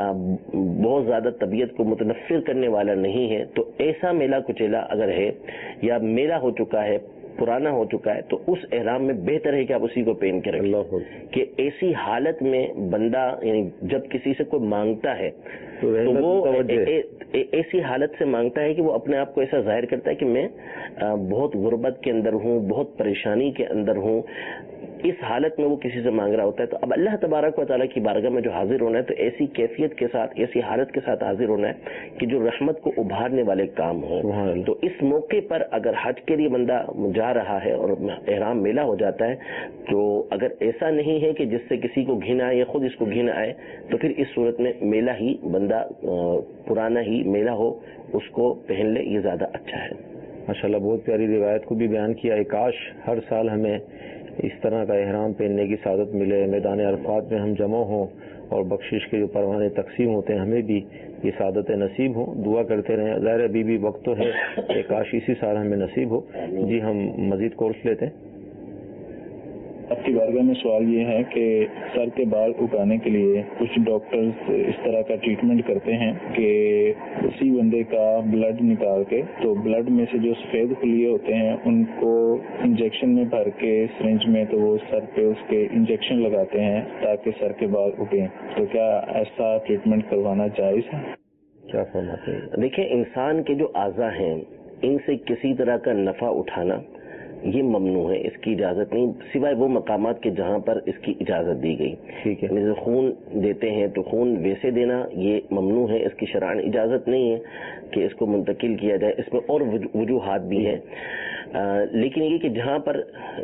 بہت زیادہ طبیعت کو متنفر کرنے والا نہیں ہے، تو ایسا میلا کچیلا اگر ہے یا میلا ہو چکا ہے، پرانا ہو چکا ہے، تو اس احرام میں بہتر ہے کہ آپ اسی کو پہن کے رکھیں. کہ ایسی حالت میں بندہ، یعنی جب کسی سے کوئی مانگتا ہے تو وہ ایسی حالت سے مانگتا ہے کہ وہ اپنے آپ کو ایسا ظاہر کرتا ہے کہ میں بہت غربت کے اندر ہوں، بہت پریشانی کے اندر ہوں. اس حالت میں وہ کسی سے مانگ رہا ہوتا ہے. تو اب اللہ تبارک و تعالیٰ کی بارگاہ میں جو حاضر ہونا ہے تو ایسی کیفیت کے ساتھ، ایسی حالت کے ساتھ حاضر ہونا ہے کہ جو رحمت کو ابھارنے والے کام ہوں. تو اس موقع پر اگر حج کے لیے بندہ جا رہا ہے اور احرام میلا ہو جاتا ہے، تو اگر ایسا نہیں ہے کہ جس سے کسی کو گھن آئے یا خود اس کو گھن آئے، تو پھر اس صورت میں میلا ہی بندہ پرانا ہی میلا ہو اس کو پہن لے، یہ زیادہ اچھا ہے. ماشاءاللہ، بہت پیاری روایت کو بھی بیان کیا. کاش ہر سال ہمیں اس طرح کا احرام پہننے کی سعادت ملے، میدان عرفات میں ہم جمع ہوں اور بخشش کے جو پروانے تقسیم ہوتے ہیں ہمیں بھی یہ سعادت نصیب ہو. دعا کرتے رہیں. ظاہر ابھی بھی وقت تو ہے کہ کاش اسی سال ہمیں نصیب ہو. جی، ہم مزید کورس لیتے ہیں. آپ کی بارگاہ میں سوال یہ ہے کہ سر کے بال اگانے کے لیے کچھ ڈاکٹرز اس طرح کا ٹریٹمنٹ کرتے ہیں کہ اسی بندے کا بلڈ نکال کے تو بلڈ میں سے جو سفید خلیے ہوتے ہیں ان کو انجیکشن میں بھر کے سرنج میں تو وہ سر پہ اس کے انجیکشن لگاتے ہیں تاکہ سر کے بال اگیں. تو کیا ایسا ٹریٹمنٹ کروانا جائز ہے؟ کیا فرماتے ہیں؟ دیکھیں، انسان کے جو اعضاء ہیں ان سے کسی طرح کا نفع اٹھانا یہ ممنوع ہے، اس کی اجازت نہیں، سوائے وہ مقامات کے جہاں پر اس کی اجازت دی گئی. ٹھیک ہے، جیسے خون دیتے ہیں تو خون ویسے دینا یہ ممنوع ہے، اس کی شرعاً اجازت نہیں ہے کہ اس کو منتقل کیا جائے. اس میں اور وجوہات بھی ہیں، لیکن یہ کہ جہاں پر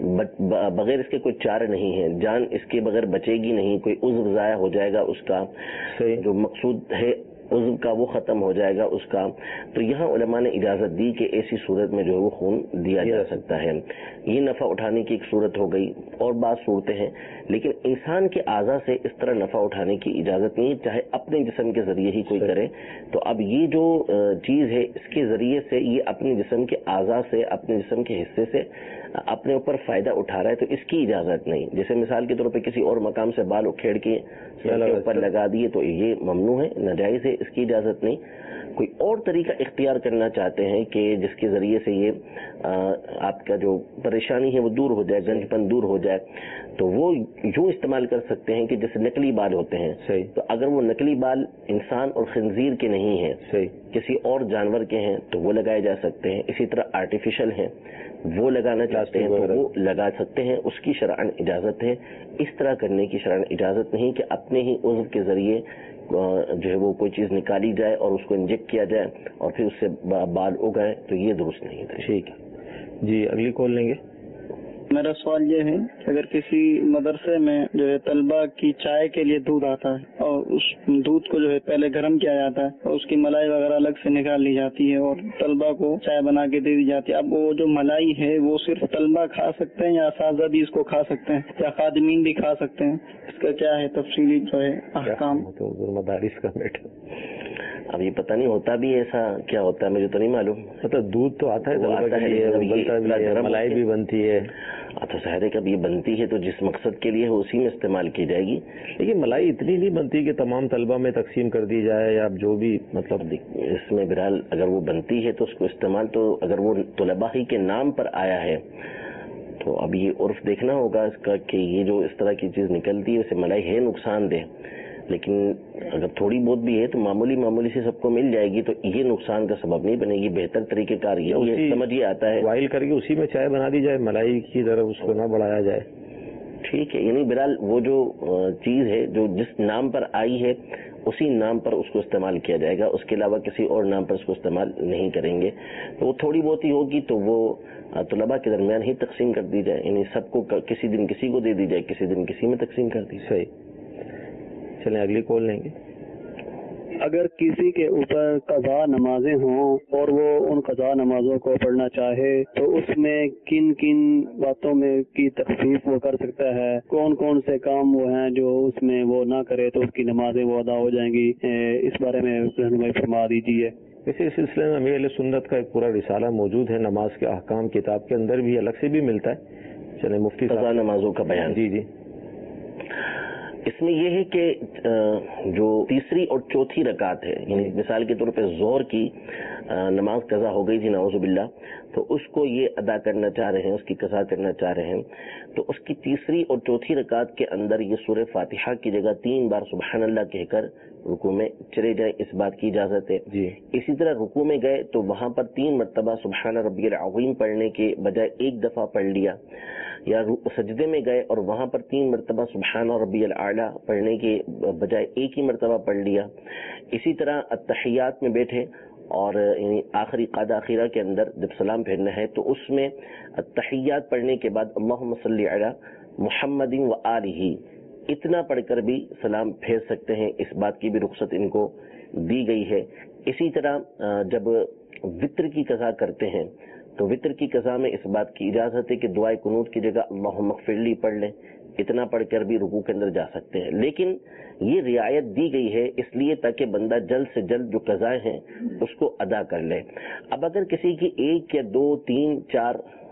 بغیر اس کے کوئی چارہ نہیں ہے، جان اس کے بغیر بچے گی نہیں، کوئی عضو ضائع ہو جائے گا، اس کا جو مقصود ہے عضو کا وہ ختم ہو جائے گا اس کا، تو یہاں علماء نے اجازت دی کہ ایسی صورت میں جو ہے وہ خون دیا جا سکتا ہے. یہ نفع اٹھانے کی ایک صورت ہو گئی، اور بعض صورتیں ہیں، لیکن انسان کے اعضاء سے اس طرح نفع اٹھانے کی اجازت نہیں، چاہے اپنے جسم کے ذریعے ہی کوئی کرے. تو اب یہ جو چیز ہے اس کے ذریعے سے یہ اپنے جسم کے اعضاء سے، اپنے جسم کے حصے سے اپنے اوپر فائدہ اٹھا رہا ہے، تو اس کی اجازت نہیں. جیسے مثال کے طور پہ کسی اور مقام سے بال اکھیڑ کے سر کے اوپر لگا دیے تو یہ ممنوع ہے، ناجائز ہے، اس کی اجازت نہیں. کوئی اور طریقہ اختیار کرنا چاہتے ہیں کہ جس کے ذریعے سے یہ آپ کا جو پریشانی ہے وہ دور ہو جائے، گنج پن دور ہو جائے، تو وہ یوں استعمال کر سکتے ہیں کہ جیسے نقلی بال ہوتے ہیں. صحیح. تو اگر وہ نقلی بال انسان اور خنزیر کے نہیں ہیں، صحیح، کسی اور جانور کے ہیں تو وہ لگائے جا سکتے ہیں. اسی طرح آرٹیفیشل ہیں، وہ لگانا چاہتے ہیں تو وہ لگا سکتے ہیں، اس کی شرعاً اجازت ہے. اس طرح کرنے کی شرعاً اجازت نہیں کہ اپنے ہی عضو کے ذریعے جو ہے وہ کوئی چیز نکالی جائے اور اس کو انجیکٹ کیا جائے اور پھر اس سے بال اگائے، تو یہ درست نہیں ہے. ٹھیک ہے جی، اگلی کال لیں گے. میرا سوال یہ ہے کہ اگر کسی مدرسے میں جو ہے طلبہ کی چائے کے لیے دودھ آتا ہے اور اس دودھ کو جو ہے پہلے گرم کیا جاتا ہے اور اس کی ملائی وغیرہ الگ سے نکال لی جاتی ہے اور طلبہ کو چائے بنا کے دے دی جاتی ہے، اب وہ جو ملائی ہے وہ صرف طلبہ کھا سکتے ہیں یا اساتذہ بھی اس کو کھا سکتے ہیں یا خادمین بھی کھا سکتے ہیں؟ اس کا کیا ہے تفصیلی جو ہے احکام؟ مدارس کا بیٹا اب یہ پتہ نہیں ہوتا بھی ایسا کیا ہوتا ہے، مجھے تو نہیں معلوم. مطلب دودھ تو آتا ہے، ملائی بھی بنتی ہے، تو ظاہر ہے کہ اب یہ بنتی ہے تو جس مقصد کے لیے اسی میں استعمال کی جائے گی. لیکن ملائی اتنی نہیں بنتی کہ تمام طلبہ میں تقسیم کر دی جائے یا جو بھی، مطلب اس میں بہرحال اگر وہ بنتی ہے تو اس کو استعمال، تو اگر وہ طلبہ ہی کے نام پر آیا ہے تو اب یہ عرف دیکھنا ہوگا اس کا کہ یہ جو اس طرح کی چیز نکلتی ہے اسے ملائی ہے نقصان دہ، لیکن اگر تھوڑی بہت بھی ہے تو معمولی معمولی سے سب کو مل جائے گی تو یہ نقصان کا سبب نہیں بنے گی. بہتر طریقہ کار یہ سمجھ آتا ہے وائل کر کے اسی میں چائے بنا دی جائے، ملائی کی طرف اس کو نہ بڑھایا جائے. ٹھیک ہے، یعنی بہرحال وہ جو چیز ہے جو جس نام پر آئی ہے اسی نام پر اس کو استعمال کیا جائے گا، اس کے علاوہ کسی اور نام پر اس کو استعمال نہیں کریں گے. تو وہ تھوڑی بہت ہی ہوگی تو وہ طلباء کے درمیان ہی تقسیم کر دی جائے، یعنی سب کو کسی دن کسی کو دے دی جائے، کسی دن کسی میں تقسیم کر دی. صحیح. چلیں اگلی کال لیں گے. اگر کسی کے اوپر قضا نمازیں ہوں اور وہ ان قضا نمازوں کو پڑھنا چاہے تو اس میں کن کن باتوں میں کی تخفیف وہ کر سکتا ہے؟ کون کون سے کام وہ ہیں جو اس میں وہ نہ کرے تو اس کی نمازیں وہ ادا ہو جائیں گی؟ اس بارے میں رہنمائی فرما دیجیے. ویسے اس سلسلے میں امیر اہل سنت کا ایک پورا رسالہ موجود ہے، نماز کے احکام کتاب کے اندر بھی الگ سے بھی ملتا ہے. چلیں مفتی قضا نمازوں کا بیان. جی جی اس میں یہ ہے کہ جو تیسری اور چوتھی رکعت ہے، یعنی مثال کے طور پہ ظہر کی نماز قضا ہو گئی تھی نعوذ باللہ، تو اس کو یہ ادا کرنا چاہ رہے ہیں، اس کی قضا کرنا چاہ رہے ہیں، تو اس کی تیسری اور چوتھی رکعت کے اندر یہ سورہ فاتحہ کی جگہ تین بار سبحان اللہ کہہ کر رکوع میں چلے جائیں، اس بات کی اجازت ہے. جی. اسی طرح رکوع میں گئے تو وہاں پر تین مرتبہ سبحان ربی العظیم پڑھنے کے بجائے ایک دفعہ پڑھ لیا، یا سجدے میں گئے اور وہاں پر تین مرتبہ سبحان ربی الاعلیٰ پڑھنے کے بجائے ایک ہی مرتبہ پڑھ لیا. اسی طرح التحیات میں بیٹھے اور یعنی آخری قعدہ اخیرہ کے اندر جب سلام پھیرنا ہے تو اس میں التحیات پڑھنے کے بعد اللہم صلی علی محمد و آلہ اتنا پڑھ کر بھی سلام پھیر سکتے ہیں، اس بات کی بھی رخصت ان کو دی گئی ہے. اسی طرح جب وطر کی قضا کرتے ہیں تو وطر کی قضا میں اس بات کی اجازت ہے کہ دعائے قنوت کی جگہ اللہم اغفر لی پڑھ لیں، اتنا پڑھ کر بھی رکوع کے اندر جا سکتے ہیں. لیکن یہ رعایت دی گئی ہے اس لیے تاکہ بندہ جلد سے جلد جو قضائیں ہیں اس کو ادا کر لے. اب اگر کسی کی ایک یا دو تین چار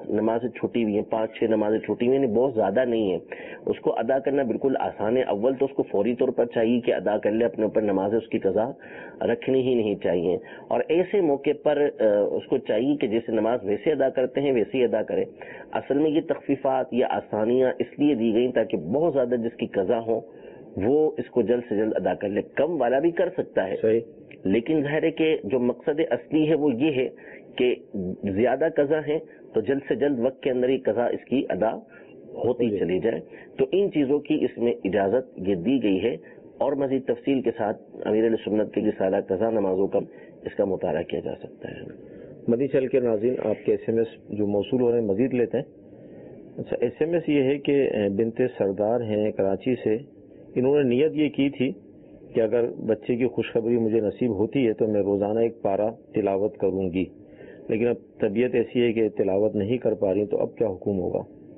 نمازیں چھوٹی ہوئی ہیں، پانچ چھ نمازیں چھوٹی ہوئی ہیں، بہت زیادہ نہیں ہے، اس کو ادا کرنا بالکل آسان ہے۔ اول تو اس کو فوری طور پر چاہیے کہ ادا کر لے، اپنے اوپر نمازیں اس کی قضا رکھنی ہی نہیں چاہیے، اور ایسے موقع پر اس کو چاہیے کہ جیسے نماز ویسے ادا کرتے ہیں ویسے ہی ادا کرے۔ اصل میں یہ تخفیفات یا آسانیاں اس لیے دی گئیں تاکہ بہت زیادہ جس کی قضا ہو وہ اس کو جلد سے جلد ادا کر لے۔ کم والا بھی کر سکتا ہے، صحیح، لیکن ظاہر ہے کہ جو مقصد اصلی ہے وہ یہ ہے کہ زیادہ قضا ہے تو جلد سے جلد وقت کے اندر ہی قضا اس کی ادا ہوتی چلی جائے۔ تو ان چیزوں کی اس میں اجازت یہ دی گئی ہے، اور مزید تفصیل کے ساتھ امیر اہل سنت کے رسالہ قضا نمازوں کا اس کا مطالعہ کیا جا سکتا ہے۔ مدی چل کے ناظرین آپ کے ایس ایم ایس جو موصول ہو رہے ہیں مزید لیتے ہیں۔ اچھا، ایس ایم ایس یہ ہے کہ بنت سردار ہیں کراچی سے، انہوں نے نیت یہ کی تھی کہ اگر بچے کی خوشخبری مجھے نصیب ہوتی ہے تو میں روزانہ ایک پارہ تلاوت کروں گی، لیکن اب طبیعت ایسی ہے کہ تلاوت نہیں کر پا رہی، تو اب کیا حکم ہوگا؟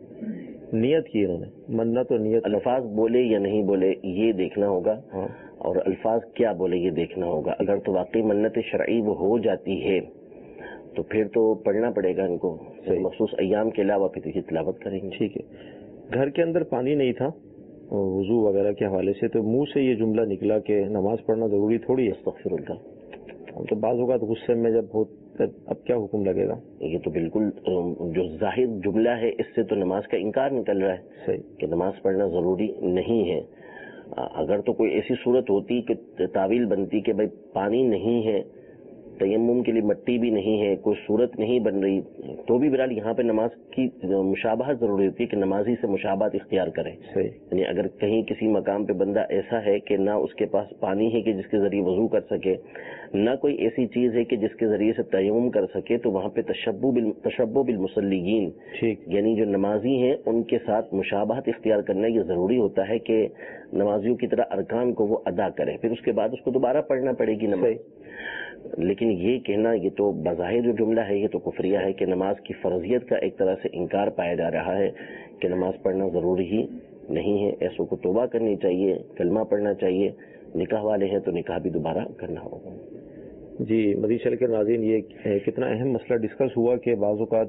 نیت کی انہوں نے، منت اور نیت، الفاظ بولے یا نہیں بولے یہ دیکھنا ہوگا، ہاں، اور الفاظ کیا بولے یہ دیکھنا ہوگا۔ اگر تو واقعی منت شرعی وہ ہو جاتی ہے تو پھر تو پڑھنا پڑے گا ان کو، مخصوص ایام کے علاوہ پھر یہ تلاوت کریں گے۔ ٹھیک ہے، گھر کے اندر پانی نہیں تھا وضو وغیرہ کے حوالے سے، تو منہ سے یہ جملہ نکلا کہ نماز پڑھنا ضروری تھوڑی ہے، استغفر اللہ، تو بعض اوقات غصے میں جب ہو اب کیا حکم لگے گا؟ یہ تو بالکل جو ظاہر جملہ ہے اس سے تو نماز کا انکار نکل رہا ہے، صحیح، کہ نماز پڑھنا ضروری نہیں ہے۔ اگر تو کوئی ایسی صورت ہوتی کہ تعویل بنتی کہ بھائی پانی نہیں ہے، تیمم کے لیے مٹی بھی نہیں ہے، کوئی صورت نہیں بن رہی، تو بھی بہرحال یہاں پہ نماز کی مشابہت ضروری ہوتی ہے کہ نمازی سے مشابہت اختیار کرے، یعنی اگر کہیں کسی مقام پہ بندہ ایسا ہے کہ نہ اس کے پاس پانی ہے کہ جس کے ذریعے وضو کر سکے، نہ کوئی ایسی چیز ہے کہ جس کے ذریعے سے تیمم کر سکے، تو وہاں پہ تشبہ بال تشبہ بالمصلیین، یعنی جو نمازی ہیں ان کے ساتھ مشابہت اختیار کرنا یہ ضروری ہوتا ہے کہ نمازیوں کی طرح ارکان کو وہ ادا کرے، پھر اس کے بعد اس کو دوبارہ پڑھنا پڑے گی نماز۔ لیکن یہ کہنا یہ تو بظاہر جو جملہ ہے یہ تو کفریہ ہے کہ نماز کی فرضیت کا ایک طرح سے انکار پایا جا رہا ہے کہ نماز پڑھنا ضروری ہی نہیں ہے۔ ایسوں کو توبہ کرنی چاہیے، کلمہ پڑھنا چاہیے، نکاح والے ہیں تو نکاح بھی دوبارہ کرنا ہوگا۔ جی مدی چل کے ناظرین، یہ کتنا اہم مسئلہ ڈسکس ہوا کہ بعض اوقات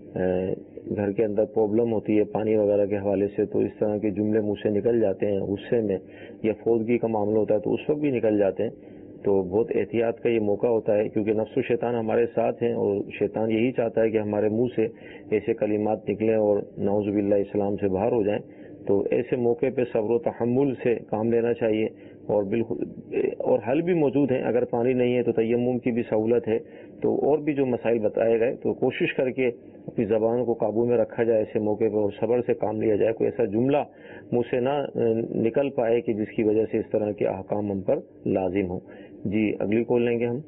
گھر کے اندر پرابلم ہوتی ہے پانی وغیرہ کے حوالے سے، تو اس طرح کے جملے منہ سے نکل جاتے ہیں غصے میں، یا فوتگی کا معاملہ ہوتا ہے تو اس وقت بھی نکل جاتے ہیں، تو بہت احتیاط کا یہ موقع ہوتا ہے، کیونکہ نفس و شیطان ہمارے ساتھ ہیں، اور شیطان یہی چاہتا ہے کہ ہمارے منہ سے ایسے کلمات نکلیں اور نعوذ باللہ اسلام سے باہر ہو جائیں۔ تو ایسے موقع پہ صبر و تحمل سے کام لینا چاہیے، اور بالکل اور حل بھی موجود ہیں۔ اگر پانی نہیں ہے تو تیمم کی بھی سہولت ہے، تو اور بھی جو مسائل بتائے گئے تو کوشش کر کے اپنی زبان کو قابو میں رکھا جائے ایسے موقع پہ، اور صبر سے کام لیا جائے، کوئی ایسا جملہ منہ سے نہ نکل پائے کہ جس کی وجہ سے اس طرح کے احکام ہم پر لازم ہوں۔ جی اگلی کال لیں گے ہم۔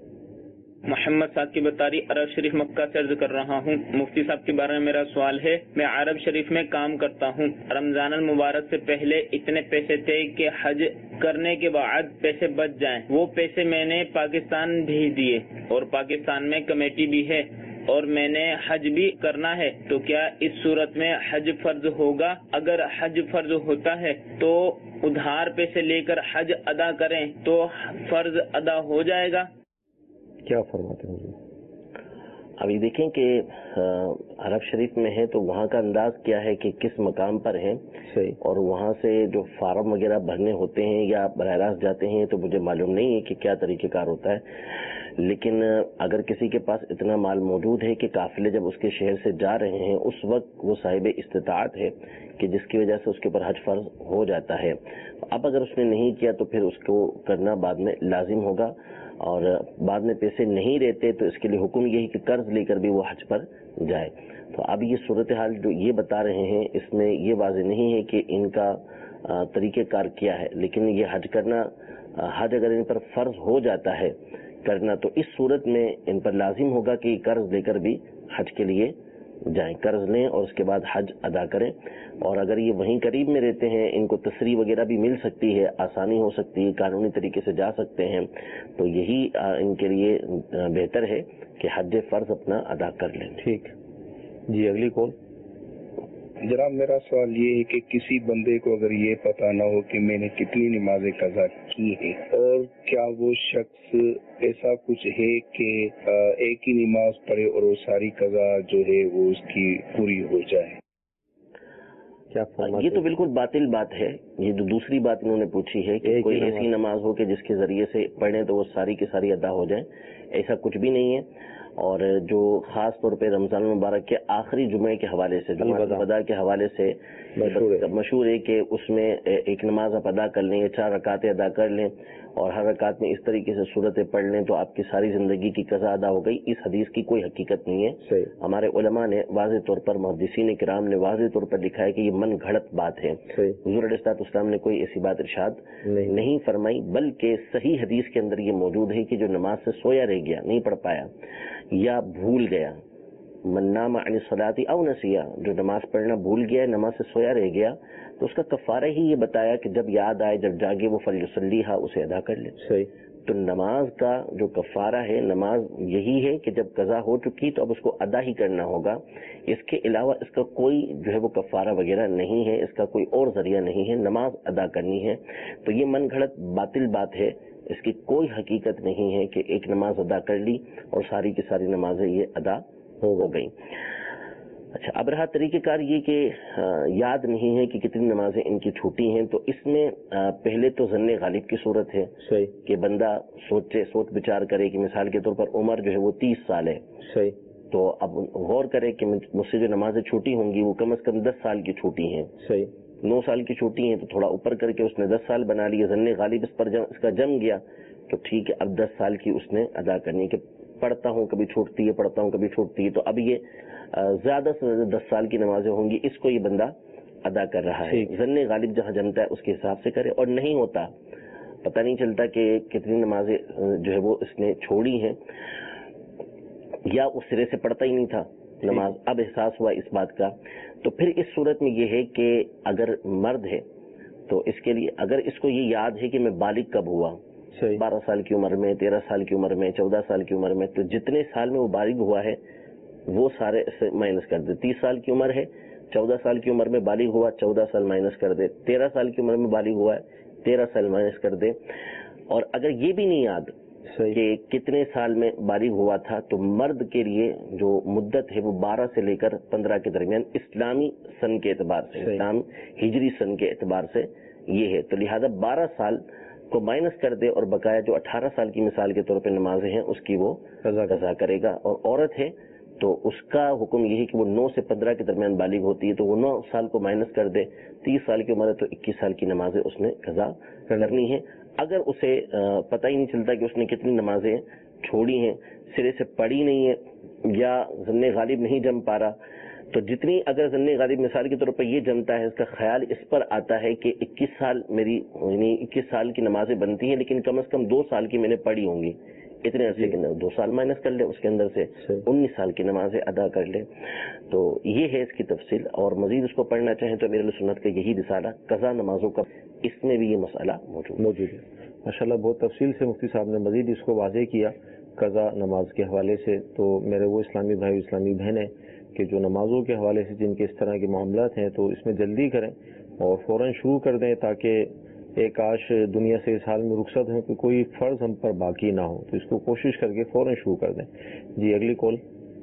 محمد صاحب کی بطاری عرب شریف مکہ سے عرض کر رہا ہوں، مفتی صاحب کے بارے میں میرا سوال ہے، میں عرب شریف میں کام کرتا ہوں، رمضان المبارک سے پہلے اتنے پیسے تھے کہ حج کرنے کے بعد پیسے بچ جائیں، وہ پیسے میں نے پاکستان بھیج دیے، اور پاکستان میں کمیٹی بھی ہے، اور میں نے حج بھی کرنا ہے، تو کیا اس صورت میں حج فرض ہوگا؟ اگر حج فرض ہوتا ہے تو ادھار پیسے لے کر حج ادا کریں تو فرض ادا ہو جائے گا؟ کیا فرماتے ہیں؟ ابھی دیکھیں کہ عرب شریف میں ہے تو وہاں کا انداز کیا ہے کہ کس مقام پر ہے، اور وہاں سے جو فارم وغیرہ بھرنے ہوتے ہیں یا براہ راست جاتے ہیں تو مجھے معلوم نہیں ہے کہ کیا طریقہ کار ہوتا ہے، لیکن اگر کسی کے پاس اتنا مال موجود ہے کہ قافلے جب اس کے شہر سے جا رہے ہیں اس وقت وہ صاحب استطاعت ہے کہ جس کی وجہ سے اس کے اوپر حج فرض ہو جاتا ہے، اب اگر اس نے نہیں کیا تو پھر اس کو کرنا بعد میں لازم ہوگا، اور بعد میں پیسے نہیں رہتے تو اس کے لیے حکم یہی کہ قرض لے کر بھی وہ حج پر جائے۔ تو اب یہ صورتحال جو یہ بتا رہے ہیں اس میں یہ واضح نہیں ہے کہ ان کا طریقہ کار کیا ہے، لیکن یہ حج کرنا، حج اگر ان پر فرض ہو جاتا ہے کرنا تو اس صورت میں ان پر لازم ہوگا کہ قرض لے کر بھی حج کے لیے جائیں، قرض لیں اور اس کے بعد حج ادا کریں، اور اگر یہ وہیں قریب میں رہتے ہیں ان کو تسریح وغیرہ بھی مل سکتی ہے، آسانی ہو سکتی ہے، قانونی طریقے سے جا سکتے ہیں، تو یہی ان کے لیے بہتر ہے کہ حج فرض اپنا ادا کر لیں۔ ٹھیک جی اگلی کال۔ جناب میرا سوال یہ ہے کہ کسی بندے کو اگر یہ پتا نہ ہو کہ میں نے کتنی نمازیں قضا کی ہیں، اور کیا وہ شخص ایسا کچھ ہے کہ ایک ہی نماز پڑھے اور وہ ساری قضا جو ہے وہ اس کی پوری ہو جائے؟ یہ تو بالکل باطل بات ہے. یہ جو دوسری بات انہوں نے پوچھی ہے کہ کوئی ایسی نماز ہو کہ جس کے ذریعے سے پڑھیں تو وہ ساری کی ساری ادا ہو جائیں، ایسا کچھ بھی نہیں ہے. اور جو خاص طور پہ رمضان المبارک کے آخری جمعے کے حوالے سے، جمعہ الوداع کے حوالے سے مشہور ہے کہ اس میں ایک نماز آپ ادا کر لیں یا چار رکعتیں ادا کر لیں اور ہر رکعت میں اس طریقے سے صورتیں پڑھ لیں تو آپ کی ساری زندگی کی قضا ادا ہو گئی. اس حدیث کی کوئی حقیقت نہیں ہے. ہمارے علماء نے واضح طور پر، محدثین کرام نے واضح طور پر لکھا ہے کہ یہ من گھڑت بات ہے. حضور علیہ الصلوۃ والسلام نے کوئی ایسی بات ارشاد نہیں فرمائی، بلکہ صحیح حدیث کے اندر یہ موجود ہے کہ جو نماز سے سویا رہ گیا، نہیں پڑھ پایا یا بھول گیا، من نام عن الصلاۃ او نسیا، جو نماز پڑھنا بھول گیا، نماز سے سویا رہ گیا، تو اس کا کفارہ ہی یہ بتایا کہ جب یاد آئے، جب جاگے وہ فلیصلیھا، اسے ادا کر لے. صحیح. تو نماز کا جو کفارہ ہے، نماز یہی ہے کہ جب قضا ہو چکی تو اب اس کو ادا ہی کرنا ہوگا. اس کے علاوہ اس کا کوئی جو ہے وہ کفارہ وغیرہ نہیں ہے، اس کا کوئی اور ذریعہ نہیں ہے، نماز ادا کرنی ہے. تو یہ من گھڑت باطل بات ہے، اس کی کوئی حقیقت نہیں ہے کہ ایک نماز ادا کر لی اور ساری کی ساری نمازیں یہ ادا ہو گئی. اچھا، اب رہا طریقہ کار یہ کہ یاد نہیں ہے کہ کتنی نمازیں ان کی چھوٹی ہیں، تو اس میں پہلے تو ظن غالب کی صورت ہے. صحیح. کہ بندہ سوچے سوچ بچار کرے کہ مثال کے طور پر عمر جو ہے وہ تیس سال ہے. صحیح. تو اب غور کرے کہ مجھ سے جو نمازیں چھوٹی ہوں گی وہ کم از کم دس سال کی چھوٹی ہیں. صحیح. نو سال کی چھوٹی ہیں تو تھوڑا اوپر کر کے اس نے دس سال بنا لیے، ظن غالب اس پر جم اس کا جم گیا تو ٹھیک ہے، اب دس سال کی اس نے ادا کرنی کہ پڑھتا ہوں کبھی چھوٹتی ہے، پڑھتا ہوں کبھی چھوٹتی ہے، تو اب یہ زیادہ سے زیادہ دس سال کی نمازیں ہوں گی، اس کو یہ بندہ ادا کر رہا ہے. ظن غالب جہاں جمتا ہے اس کے حساب سے کرے، اور نہیں ہوتا، پتہ نہیں چلتا کہ کتنی نمازیں جو ہے وہ اس نے چھوڑی ہیں یا اس سرے سے پڑھتا ہی نہیں تھا نماز، اب احساس ہوا اس بات کا، تو پھر اس صورت میں یہ ہے کہ اگر مرد ہے تو اس کے لیے اگر اس کو یہ یاد ہے کہ میں بالغ کب ہوا، بارہ سال کی عمر میں، تیرہ سال کی عمر میں، چودہ سال کی عمر میں، تو جتنے سال میں وہ بالغ ہوا ہے وہ سارے سے مائنس کر دے. تیس سال کی عمر ہے، چودہ سال کی عمر میں بالغ ہوا، چودہ سال مائنس کر دے. تیرہ سال کی عمر میں بالغ ہوا ہے، تیرہ سال مائنس کر دے. اور اگر یہ بھی نہیں یاد کہ کتنے سال میں بالغ ہوا تھا تو مرد کے لیے جو مدت ہے وہ بارہ سے لے کر پندرہ کے درمیان اسلامی سن کے اعتبار سے، اسلام ہجری سن کے اعتبار سے یہ ہے. تو لہذا بارہ سال کو مائنس کر دے اور بقایا جو اٹھارہ سال کی مثال کے طور پہ نمازیں ہیں اس کی وہ قضا کرے گا. اور عورت ہے تو اس کا حکم یہ ہے کہ وہ نو سے پندرہ کے درمیان بالغ ہوتی ہے تو وہ نو سال کو مائنس کر دے. تیس سال کی عمر ہے تو اکیس سال کی نمازیں اس نے قضا کرنی ہے. اگر اسے پتہ ہی نہیں چلتا کہ اس نے کتنی نمازیں چھوڑی ہیں، سرے سے پڑھی نہیں ہے یا ظن غالب نہیں جم پا رہا، تو جتنی اگر ظن غالب مثال کے طور پر یہ جمتا ہے، اس کا خیال اس پر آتا ہے کہ اکیس سال میری یعنی اکیس سال کی نمازیں بنتی ہیں لیکن کم از کم دو سال کی میں نے پڑھی ہوں گی، اتنے عرصے کے اندر دو سال مائنس کر لے، اس کے اندر سے انیس سال کی نمازیں ادا کر لے. تو یہ ہے اس کی تفصیل. اور مزید اس کو پڑھنا چاہیں تو امیر سنت کا یہی رسالہ قضا نمازوں کا، اس میں بھی یہ مسئلہ موجود موجود ہے. ماشاءاللہ بہت تفصیل سے مفتی صاحب نے مزید اس کو واضح کیا قضا نماز کے حوالے سے. تو میرے وہ اسلامی بھائی اسلامی بہنیں کہ جو نمازوں کے حوالے سے جن کے اس طرح کے معاملات ہیں تو اس میں جلدی کریں اور فوراً شروع کر دیں تاکہ ایک آج دنیا سے اس حال میں رخصت ہوں کہ کوئی فرض ہم پر باقی نہ ہو، تو اس کو کوشش کر کے فوراً شروع کر دیں. جی اگلی کال.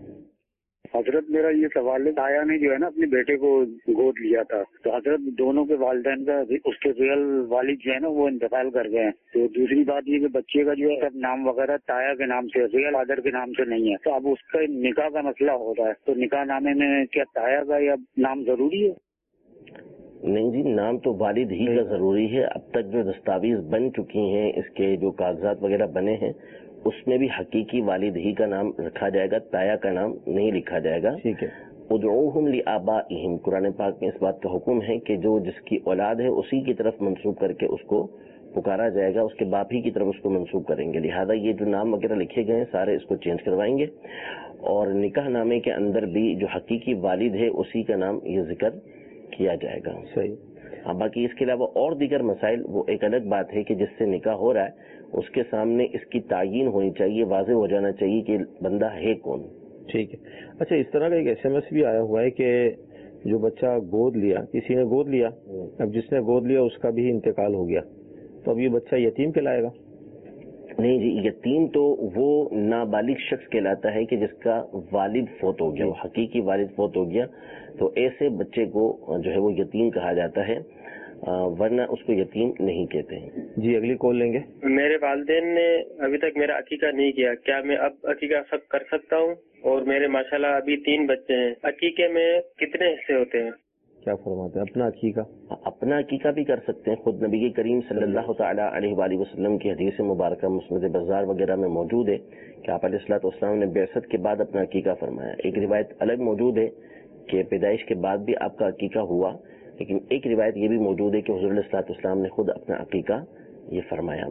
حضرت میرا یہ سوال ہے، آیا نے جو ہے نا اپنے بیٹے کو گود لیا تھا تو حضرت دونوں کے والدین کا، اس کے ریئل والد جو ہے نا وہ انتقال کر گئے ہیں. تو دوسری بات یہ کہ بچے کا جو ہے نام وغیرہ تایا کے نام سے، ریئل فادر کے نام سے نہیں ہے، تو اب اس کا نکاح کا مسئلہ ہو رہا ہے. تو نکاح نامے میں کیا تایا کا یا نام ضروری ہے؟ نہیں جی، نام تو والد ہی کا ضروری ہے. اب تک جو دستاویز بن چکی ہیں، اس کے جو کاغذات وغیرہ بنے ہیں، اس میں بھی حقیقی والد ہی کا نام رکھا جائے گا، تایا کا نام نہیں لکھا جائے گا. ٹھیک ہے. ادعوہم لآبائہم، قرآن پاک میں اس بات کا حکم ہے کہ جو جس کی اولاد ہے اسی کی طرف منسوب کر کے اس کو پکارا جائے گا، اس کے باپ ہی کی طرف اس کو منسوب کریں گے. لہذا یہ جو نام وغیرہ لکھے گئے ہیں سارے اس کو چینج کروائیں گے، اور نکاح نامے کے اندر بھی جو حقیقی والد ہے اسی کا نام یہ ذکر کیا جائے گا. صحیح. ہاں، باقی اس کے علاوہ اور دیگر مسائل وہ ایک الگ بات ہے کہ جس سے نکاح ہو رہا ہے اس کے سامنے اس کی تعین ہونی چاہیے، واضح ہو جانا چاہیے کہ بندہ ہے کون. ٹھیک ہے. اچھا، اس طرح کا ایک ایس ایم ایس بھی آیا ہوا ہے کہ جو بچہ گود لیا، کسی نے گود لیا، اب جس نے گود لیا اس کا بھی انتقال ہو گیا، تو اب یہ بچہ یتیم کہلائے گا؟ نہیں جی، یتیم تو وہ نابالغ شخص کہلاتا ہے کہ جس کا والد فوت ہو گیا، وہ حقیقی والد فوت ہو گیا، تو ایسے بچے کو جو ہے وہ یتیم کہا جاتا ہے، ورنہ اس کو یتیم نہیں کہتے ہیں۔ جی اگلی کال لیں گے۔ میرے والدین نے ابھی تک میرا عقیقہ نہیں کیا، کیا میں اب عقیقہ سب کر سکتا ہوں؟ اور میرے ماشاءاللہ ابھی تین بچے ہیں، عقیقے میں کتنے حصے ہوتے ہیں؟ کیا فرماتے ہیں؟ اپنا عقیقہ اپنا عقیقہ بھی کر سکتے ہیں، خود نبی کریم صلی اللہ تعالیٰ علیہ وآلہ وسلم کی حدیث مبارکہ مسند بازار وغیرہ میں موجود ہے کہ آپ علیہ الصلوۃ والسلام نے بعثت کے بعد اپنا عقیقہ فرمایا۔ ایک روایت الگ موجود ہے کہ پیدائش کے بعد بھی آپ کا عقیقہ ہوا، لیکن ایک روایت یہ بھی موجود ہے کہ حضور علیہ الصلوۃ والسلام نے خود اپنا عقیقہ یہ فرمایا۔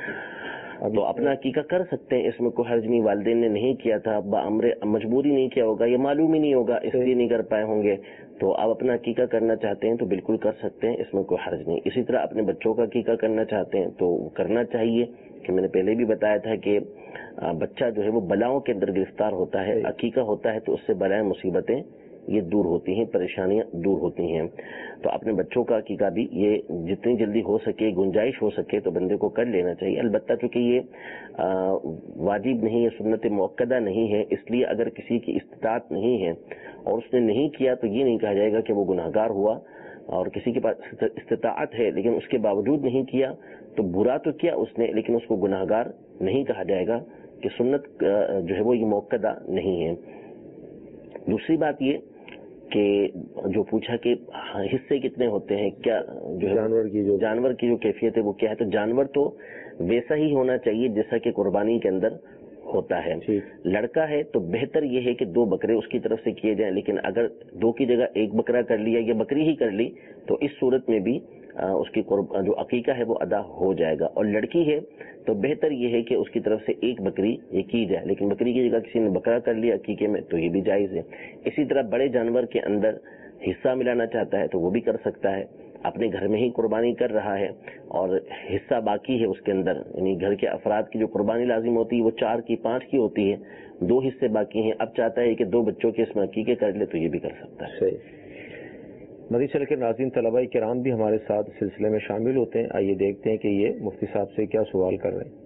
تو اپنا عقیقہ کر سکتے ہیں، اس میں کوئی حرج نہیں۔ والدین نے نہیں کیا تھا، بامر مجبوری نہیں کیا ہوگا، یہ معلوم ہی نہیں ہوگا اس لیے نہیں کر پائے ہوں گے، تو آپ اپنا عقیقہ کرنا چاہتے ہیں تو بالکل کر سکتے ہیں، اس میں کوئی حرج نہیں۔ اسی طرح اپنے بچوں کا عقیقہ کرنا چاہتے ہیں تو کرنا چاہیے، کہ میں نے پہلے بھی بتایا تھا کہ بچہ جو ہے وہ بلاؤں کے اندر گرفتار ہوتا ہے، عقیقہ ہوتا ہے تو اس سے بلائیں مصیبتیں یہ دور ہوتی ہیں، پریشانیاں دور ہوتی ہیں۔ تو اپنے بچوں کا عقیقہ بھی یہ جتنی جلدی ہو سکے، گنجائش ہو سکے تو بندے کو کر لینا چاہیے۔ البتہ چونکہ یہ واجب نہیں ہے، سنت موقدہ نہیں ہے، اس لیے اگر کسی کی استطاعت نہیں ہے اور اس نے نہیں کیا تو یہ نہیں کہا جائے گا کہ وہ گناہ گار ہوا، اور کسی کے پاس استطاعت ہے لیکن اس کے باوجود نہیں کیا تو برا تو کیا اس نے، لیکن اس کو گناہ گار نہیں کہا جائے گا، کہ سنت جو ہے وہ یہ موقدہ نہیں ہے۔ دوسری بات یہ کہ جو پوچھا کہ حصے کتنے ہوتے ہیں، کیا جو ہے جانور کی جو جانور کی جو کیفیت ہے وہ کیا ہے، تو جانور تو ویسا ہی ہونا چاہیے جیسا کہ قربانی کے اندر ہوتا ہے۔ لڑکا ہے تو بہتر یہ ہے کہ دو بکرے اس کی طرف سے کیے جائیں، لیکن اگر دو کی جگہ ایک بکرا کر لیا یا بکری ہی کر لی تو اس صورت میں بھی اس کی جو عقیقہ ہے وہ ادا ہو جائے گا۔ اور لڑکی ہے تو بہتر یہ ہے کہ اس کی طرف سے ایک بکری یہ کی جائے، لیکن بکری کی جگہ کسی نے بکرا کر لیا عقیقے میں تو یہ بھی جائز ہے۔ اسی طرح بڑے جانور کے اندر حصہ ملانا چاہتا ہے تو وہ بھی کر سکتا ہے، اپنے گھر میں ہی قربانی کر رہا ہے اور حصہ باقی ہے اس کے اندر، یعنی گھر کے افراد کی جو قربانی لازم ہوتی ہے وہ چار کی پانچ کی ہوتی ہے، دو حصے باقی ہیں، اب چاہتا ہے کہ دو بچوں کے اس میں عقیقے کر لے تو یہ بھی کر سکتا ہے۔ صحیح۔ مدنی چل کے ناظرین طلباء کرام بھی ہمارے ساتھ سلسلے میں شامل ہوتے ہیں، آئیے دیکھتے ہیں کہ یہ مفتی صاحب سے کیا سوال کر رہے ہیں۔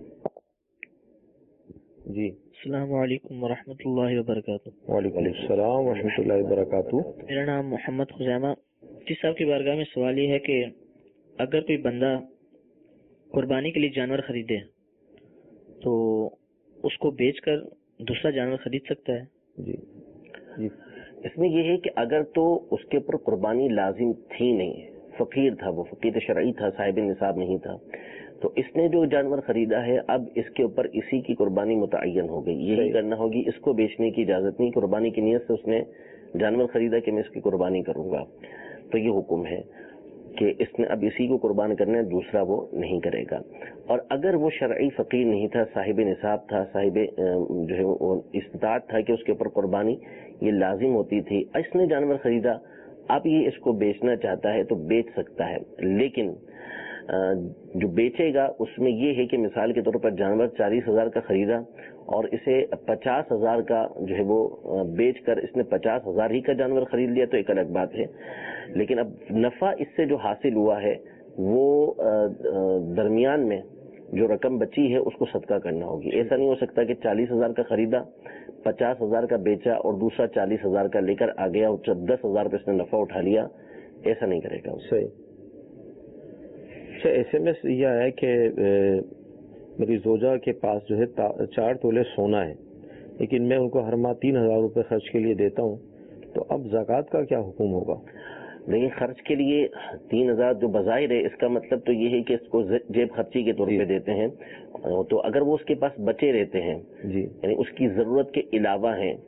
جی السلام علیکم ورحمۃ اللہ وبرکاتہ۔ وعلیکم السلام ورحمۃ اللہ وبرکاتہ۔ میرا نام محمد خزیمہ۔ مفتی صاحب کی بارگاہ میں سوال یہ ہے کہ اگر کوئی بندہ قربانی کے لیے جانور خریدے تو اس کو بیچ کر دوسرا جانور خرید سکتا ہے؟ جی جی اس میں یہ ہے کہ اگر تو اس کے اوپر قربانی لازم تھی نہیں، فقیر تھا، وہ فقیر شرعی تھا، صاحب نصاب نہیں تھا، تو اس نے جو جانور خریدا ہے اب اس کے اوپر اسی کی قربانی متعین ہو گئی، یہی کرنا ہوگی، اس کو بیچنے کی اجازت نہیں۔ قربانی کی نیت سے اس نے جانور خریدا کہ میں اس کی قربانی کروں گا، تو یہ حکم ہے کہ اس نے اب اسی کو قربان کرنا ہے، دوسرا وہ نہیں کرے گا۔ اور اگر وہ شرعی فقیر نہیں تھا، صاحب نصاب تھا، صاحب جو ہے وہ استطاعت تھا کہ اس کے اوپر قربانی یہ لازم ہوتی تھی، اس نے جانور خریدا، اب یہ اس کو بیچنا چاہتا ہے تو بیچ سکتا ہے، لیکن جو بیچے گا اس میں یہ ہے کہ مثال کے طور پر جانور چالیس ہزار کا خریدا اور اسے پچاس ہزار کا جو ہے وہ بیچ کر اس نے پچاس ہزار ہی کا جانور خرید لیا تو ایک الگ بات ہے، لیکن اب نفع اس سے جو حاصل ہوا ہے وہ درمیان میں جو رقم بچی ہے اس کو صدقہ کرنا ہوگی۔ ایسا نہیں ہو سکتا کہ چالیس ہزار کا خریدا، پچاس ہزار کا بیچا اور دوسرا چالیس ہزار کا لے کر آ گیا اور دس ہزار پہ اس نے نفع اٹھا لیا، ایسا نہیں کرے گا۔ صحیح۔ اچھا، ایس ایم ایس یہ ہے کہ میری زوجہ کے پاس جو ہے چار تولے سونا ہے، لیکن میں ان کو ہر ماہ تین ہزار روپے خرچ کے لیے دیتا ہوں، تو اب زکوٰۃ کا کیا حکم ہوگا؟ لیکن خرچ کے لیے تین ہزار جو بظاہر ہے اس کا مطلب تو یہ ہے کہ اس کو جیب خرچی کے طور پہ دیتے ہیں، تو اگر وہ اس کے پاس بچے رہتے ہیں جی یعنی اس کی ضرورت کے علاوہ ہیں،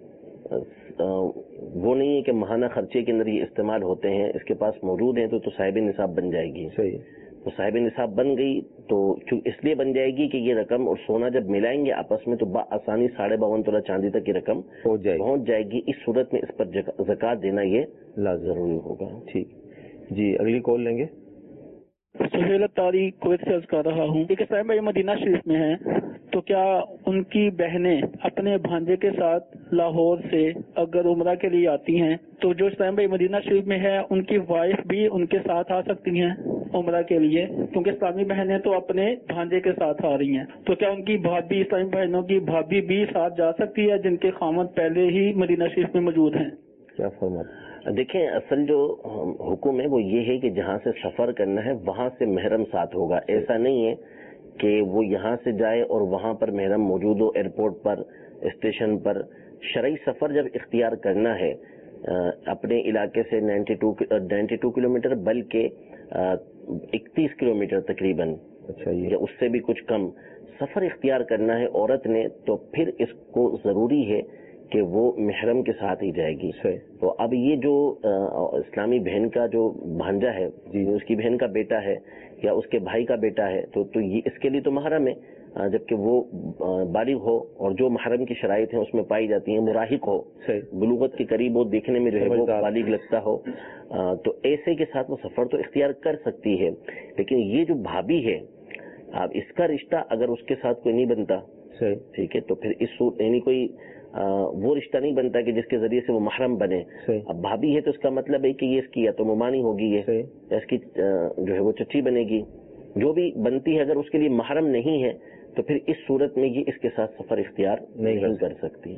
وہ نہیں ہے کہ ماہانہ خرچے کے اندر یہ استعمال ہوتے ہیں، اس کے پاس موجود ہیں تو تو صاحب نصاب بن جائے گی۔ صحیح۔ تو صاحب نصاب بن گئی تو اس لیے بن جائے گی کہ یہ رقم اور سونا جب ملائیں گے آپس میں تو بآسانی ساڑھے باون تولہ چاندی تک کی رقم پہنچ جائے پہنچ جائے گی، اس صورت میں اس پر زکوٰۃ دینا یہ ضروری ہوگا۔ ٹھیک جی، اگلی کال لیں گے۔ سہیل اتاری کویت سے عرض کر رہا ہوں کہ اسلام بھائی مدینہ شریف میں ہیں تو کیا ان کی بہنیں اپنے بھانجے کے ساتھ لاہور سے اگر عمرہ کے لیے آتی ہیں تو جو اسلام بھائی مدینہ شریف میں ہے ان کی وائف بھی ان کے ساتھ آ سکتی ہیں عمرہ کے لیے، کیونکہ اسلامی بہنیں تو اپنے بھانجے کے ساتھ آ رہی ہیں، تو کیا ان کی بھابھی اسلامی بہنوں کی بھابھی بھی ساتھ جا سکتی ہے جن کے خامد پہلے ہی مدینہ شریف میں موجود ہیں؟ کیا فرماتے؟ دیکھیں اصل جو حکم ہے وہ یہ ہے کہ جہاں سے سفر کرنا ہے وہاں سے محرم ساتھ ہوگا. ایسا نہیں ہے کہ وہ یہاں سے جائے اور وہاں پر محرم موجود ہو ایئرپورٹ پر اسٹیشن پر. شرعی سفر جب اختیار کرنا ہے اپنے علاقے سے ninety two ninety two kilometre بلکہ اکتیس کلو میٹر تقریباً یا اس سے بھی کچھ کم سفر اختیار کرنا ہے عورت نے، تو پھر اس کو ضروری ہے کہ وہ محرم کے ساتھ ہی جائے گی. تو اب یہ جو اسلامی بہن کا جو بھانجا ہے جی اس کی بہن کا بیٹا ہے یا اس کے بھائی کا بیٹا ہے تو تو یہ اس کے لیے تو محرم ہے، جبکہ وہ بالغ ہو اور جو محرم کی شرائط ہیں اس میں پائی جاتی ہیں، مراہق ہو، بلوغت کے قریب ہو، دیکھنے میں جو ہے وہ بالغ لگتا ہو، تو ایسے کے ساتھ وہ سفر تو اختیار کر سکتی ہے. لیکن یہ جو بھابھی ہے اب اس کا رشتہ اگر اس کے ساتھ کوئی نہیں بنتا ٹھیک ہے تو پھر اس یعنی کوئی وہ رشتہ نہیں بنتا کہ جس کے ذریعے سے وہ محرم بنے. اب بھابھی ہے تو اس کا مطلب ہے کہ یہ اس کی یا تو ممانی ہوگی یہ یا اس کی جو ہے وہ چچی بنے گی، جو بھی بنتی ہے. اگر اس کے لیے محرم نہیں ہے تو پھر اس صورت میں یہ اس کے ساتھ سفر اختیار نہیں کر سکتی.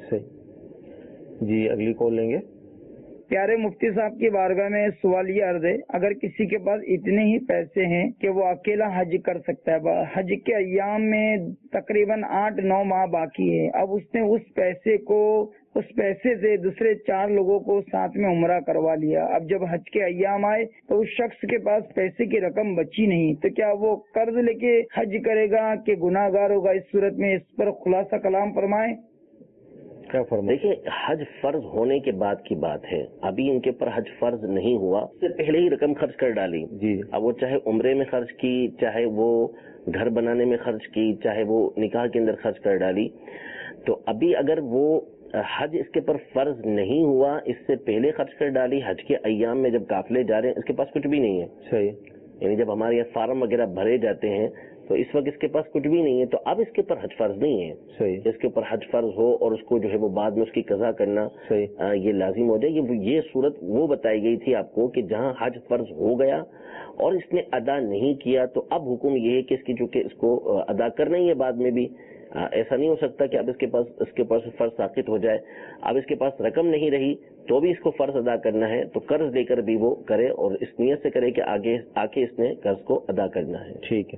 جی اگلی کال لیں گے. پیارے مفتی صاحب کی بارگاہ میں سوال یہ عرض ہے، اگر کسی کے پاس اتنے ہی پیسے ہیں کہ وہ اکیلا حج کر سکتا ہے، حج کے ایام میں تقریباً آٹھ نو ماہ باقی ہے، اب اس نے اس پیسے کو اس پیسے سے دوسرے چار لوگوں کو ساتھ میں عمرہ کروا لیا، اب جب حج کے ایام آئے تو اس شخص کے پاس پیسے کی رقم بچی نہیں، تو کیا وہ قرض لے کے حج کرے گا کہ گناہ گار ہوگا؟ اس صورت میں اس پر خلاصہ کلام فرمائیں. دیکھیں حج فرض ہونے کے بعد کی بات ہے، ابھی ان کے پر حج فرض نہیں ہوا، اس سے پہلے ہی رقم خرچ کر ڈالی جی. اب وہ چاہے عمرے میں خرچ کی، چاہے وہ گھر بنانے میں خرچ کی، چاہے وہ نکاح کے اندر خرچ کر ڈالی، تو ابھی اگر وہ حج اس کے پر فرض نہیں ہوا اس سے پہلے خرچ کر ڈالی، حج کے ایام میں جب قافلے جا رہے ہیں اس کے پاس کچھ بھی نہیں ہے صحیح، یعنی جب ہمارے یہاں فارم وغیرہ بھرے جاتے ہیں تو اس وقت اس کے پاس کچھ بھی نہیں ہے، تو اب اس کے اوپر حج فرض نہیں ہے صحیح. اس کے اوپر حج فرض ہو اور اس کو جو ہے وہ بعد میں اس کی قضا کرنا صحیح یہ لازم ہو جائے. یہ یہ صورت وہ بتائی گئی تھی آپ کو کہ جہاں حج فرض ہو گیا اور اس نے ادا نہیں کیا، تو اب حکم یہ ہے کہ اس کی چونکہ اس کو ادا کرنا ہی ہے بعد میں بھی، ایسا نہیں ہو سکتا کہ اب اس کے پاس اس کے اوپر سے فرض ساقط ہو جائے. اب اس کے پاس رقم نہیں رہی تو بھی اس کو فرض ادا کرنا ہے، تو قرض لے کر بھی وہ کرے اور اس نیت سے کرے کہ آگے آ کے اس نے قرض کو ادا کرنا ہے. ٹھیک ہے.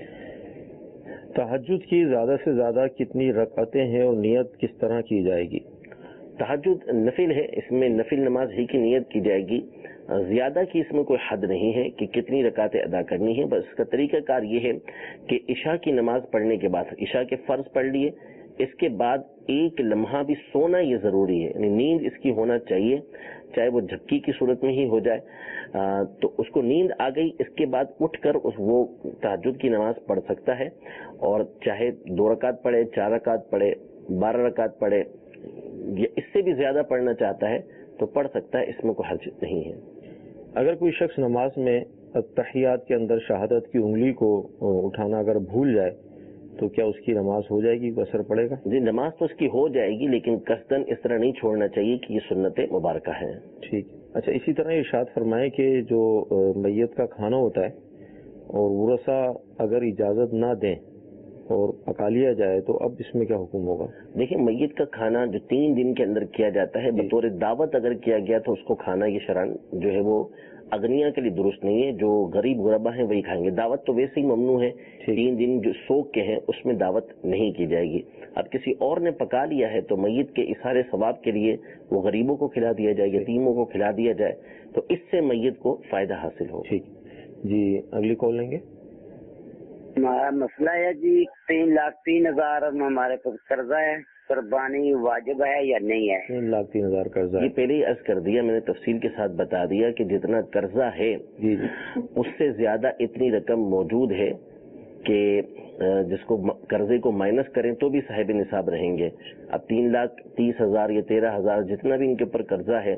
تہجد کی زیادہ سے زیادہ کتنی رکعتیں ہیں اور نیت کس طرح کی جائے گی؟ تہجد نفل ہے، اس میں نفل نماز ہی کی نیت کی جائے گی. زیادہ کی اس میں کوئی حد نہیں ہے کہ کتنی رکعتیں ادا کرنی ہے، بس اس کا طریقہ کار یہ ہے کہ عشاء کی نماز پڑھنے کے بعد عشاء کے فرض پڑھ لیے، اس کے بعد ایک لمحہ بھی سونا یہ ضروری ہے، یعنی نیند اس کی ہونا چاہیے، چاہے وہ جھپکی کی صورت میں ہی ہو جائے. تو اس کو نیند آ گئی، اس کے بعد اٹھ کر اس وہ تہجد کی نماز پڑھ سکتا ہے، اور چاہے دو رکعت پڑھے، چار رکعت پڑھے، بارہ رکعت پڑھے، یا اس سے بھی زیادہ پڑھنا چاہتا ہے تو پڑھ سکتا ہے، اس میں کوئی حرج نہیں ہے. اگر کوئی شخص نماز میں تحیات کے اندر شہادت کی انگلی کو اٹھانا اگر بھول جائے تو کیا اس کی نماز ہو جائے گی، کوئی اثر پڑے گا؟ جی نماز تو اس کی ہو جائے گی، لیکن قصدن اس طرح نہیں چھوڑنا چاہیے کہ یہ سنت مبارکہ ہے. ٹھیک. اچھا اسی طرح ارشاد فرمائیں کہ جو میت کا کھانا ہوتا ہے اور ورثہ اگر اجازت نہ دیں اور پکا لیا جائے تو اب اس میں کیا حکم ہوگا؟ دیکھیں میت کا کھانا جو تین دن کے اندر کیا جاتا ہے بطور دعوت اگر کیا گیا تو اس کو کھانا یہ شرعن جو ہے وہ اغنیا کے لیے درست نہیں ہے، جو غریب غربا ہیں وہی کھائیں گے. دعوت تو ویسے ہی ممنوع ہے، تین دن جو سوگ کے ہیں اس میں دعوت نہیں کی جائے گی. اب کسی اور نے پکا لیا ہے تو میت کے اظہار ثواب کے لیے وہ غریبوں کو کھلا دیا جائے، یتیموں کو کھلا دیا جائے تو اس سے میت کو فائدہ حاصل ہو. ٹھیک جی اگلی کال لیں گے. ہمارا مسئلہ ہے جی تین لاکھ تین ہزار ہمارے پاس قرضہ ہے، قربانی واجب ہے یا نہیں ہے؟ تین لاکھ تین ہزار قرضہ یہ پہلے ہی عرض کر دیا میں نے، تفصیل کے ساتھ بتا دیا کہ جتنا قرضہ ہے جی اس سے زیادہ اتنی رقم موجود ہے کہ جس کو قرضے کو مائنس کریں تو بھی صاحب نصاب رہیں گے. اب تین لاکھ تیس ہزار یا تیرہ ہزار جتنا بھی ان کے اوپر قرضہ ہے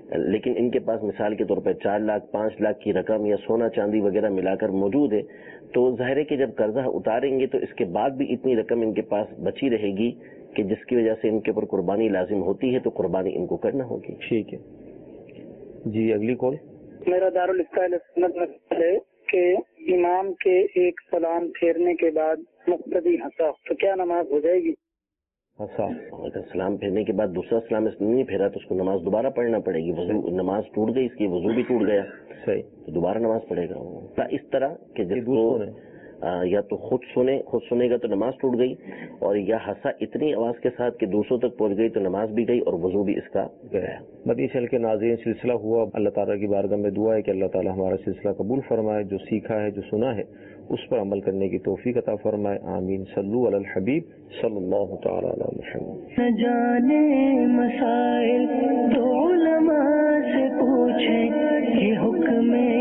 لیکن ان کے پاس مثال کے طور پر چار لاکھ پانچ لاکھ کی رقم یا سونا چاندی وغیرہ ملا کر موجود ہے، تو ظاہر ہے کہ جب قرضہ اتاریں گے تو اس کے بعد بھی اتنی رقم ان کے پاس بچی رہے گی کہ جس کی وجہ سے ان کے اوپر قربانی لازم ہوتی ہے، تو قربانی ان کو کرنا ہوگی. ٹھیک ہے جی. اگلی کال. میرا دارالفتاء سنت میں ہے کہ امام کے ایک سلام پھیرنے کے بعد مقتدی ہنسا تو کیا نماز ہو جائے گی؟ ہنسا اگر سلام پھیرنے کے بعد دوسرا سلام اس نے نہیں پھیرا تو اس کو نماز دوبارہ پڑھنا پڑے گی. وضو نماز ٹوٹ گئی، اس کی وضو بھی ٹوٹ گیا، صحیح، تو دوبارہ نماز پڑھے گا. اس طرح کہ جس کو یا تو خود سنے خود سنے گا تو نماز ٹوٹ گئی، اور یا ہنسا اتنی آواز کے ساتھ کہ دوسروں تک پہنچ گئی تو نماز بھی گئی اور وضو بھی اس کا گیا. مدنی چل کے ناظرین سلسلہ ہوا. اللہ تعالیٰ کی بارگاہ میں دعا ہے کہ اللہ تعالیٰ ہمارا سلسلہ قبول فرمائے، جو سیکھا ہے جو سنا ہے اس پر عمل کرنے کی توفیق عطا فرمائے. آمین. صلو علی الحبیب صلی اللہ تعالی علی محمد. نہ جانے مسائل تو علماء سے پوچھیں، یہ حکم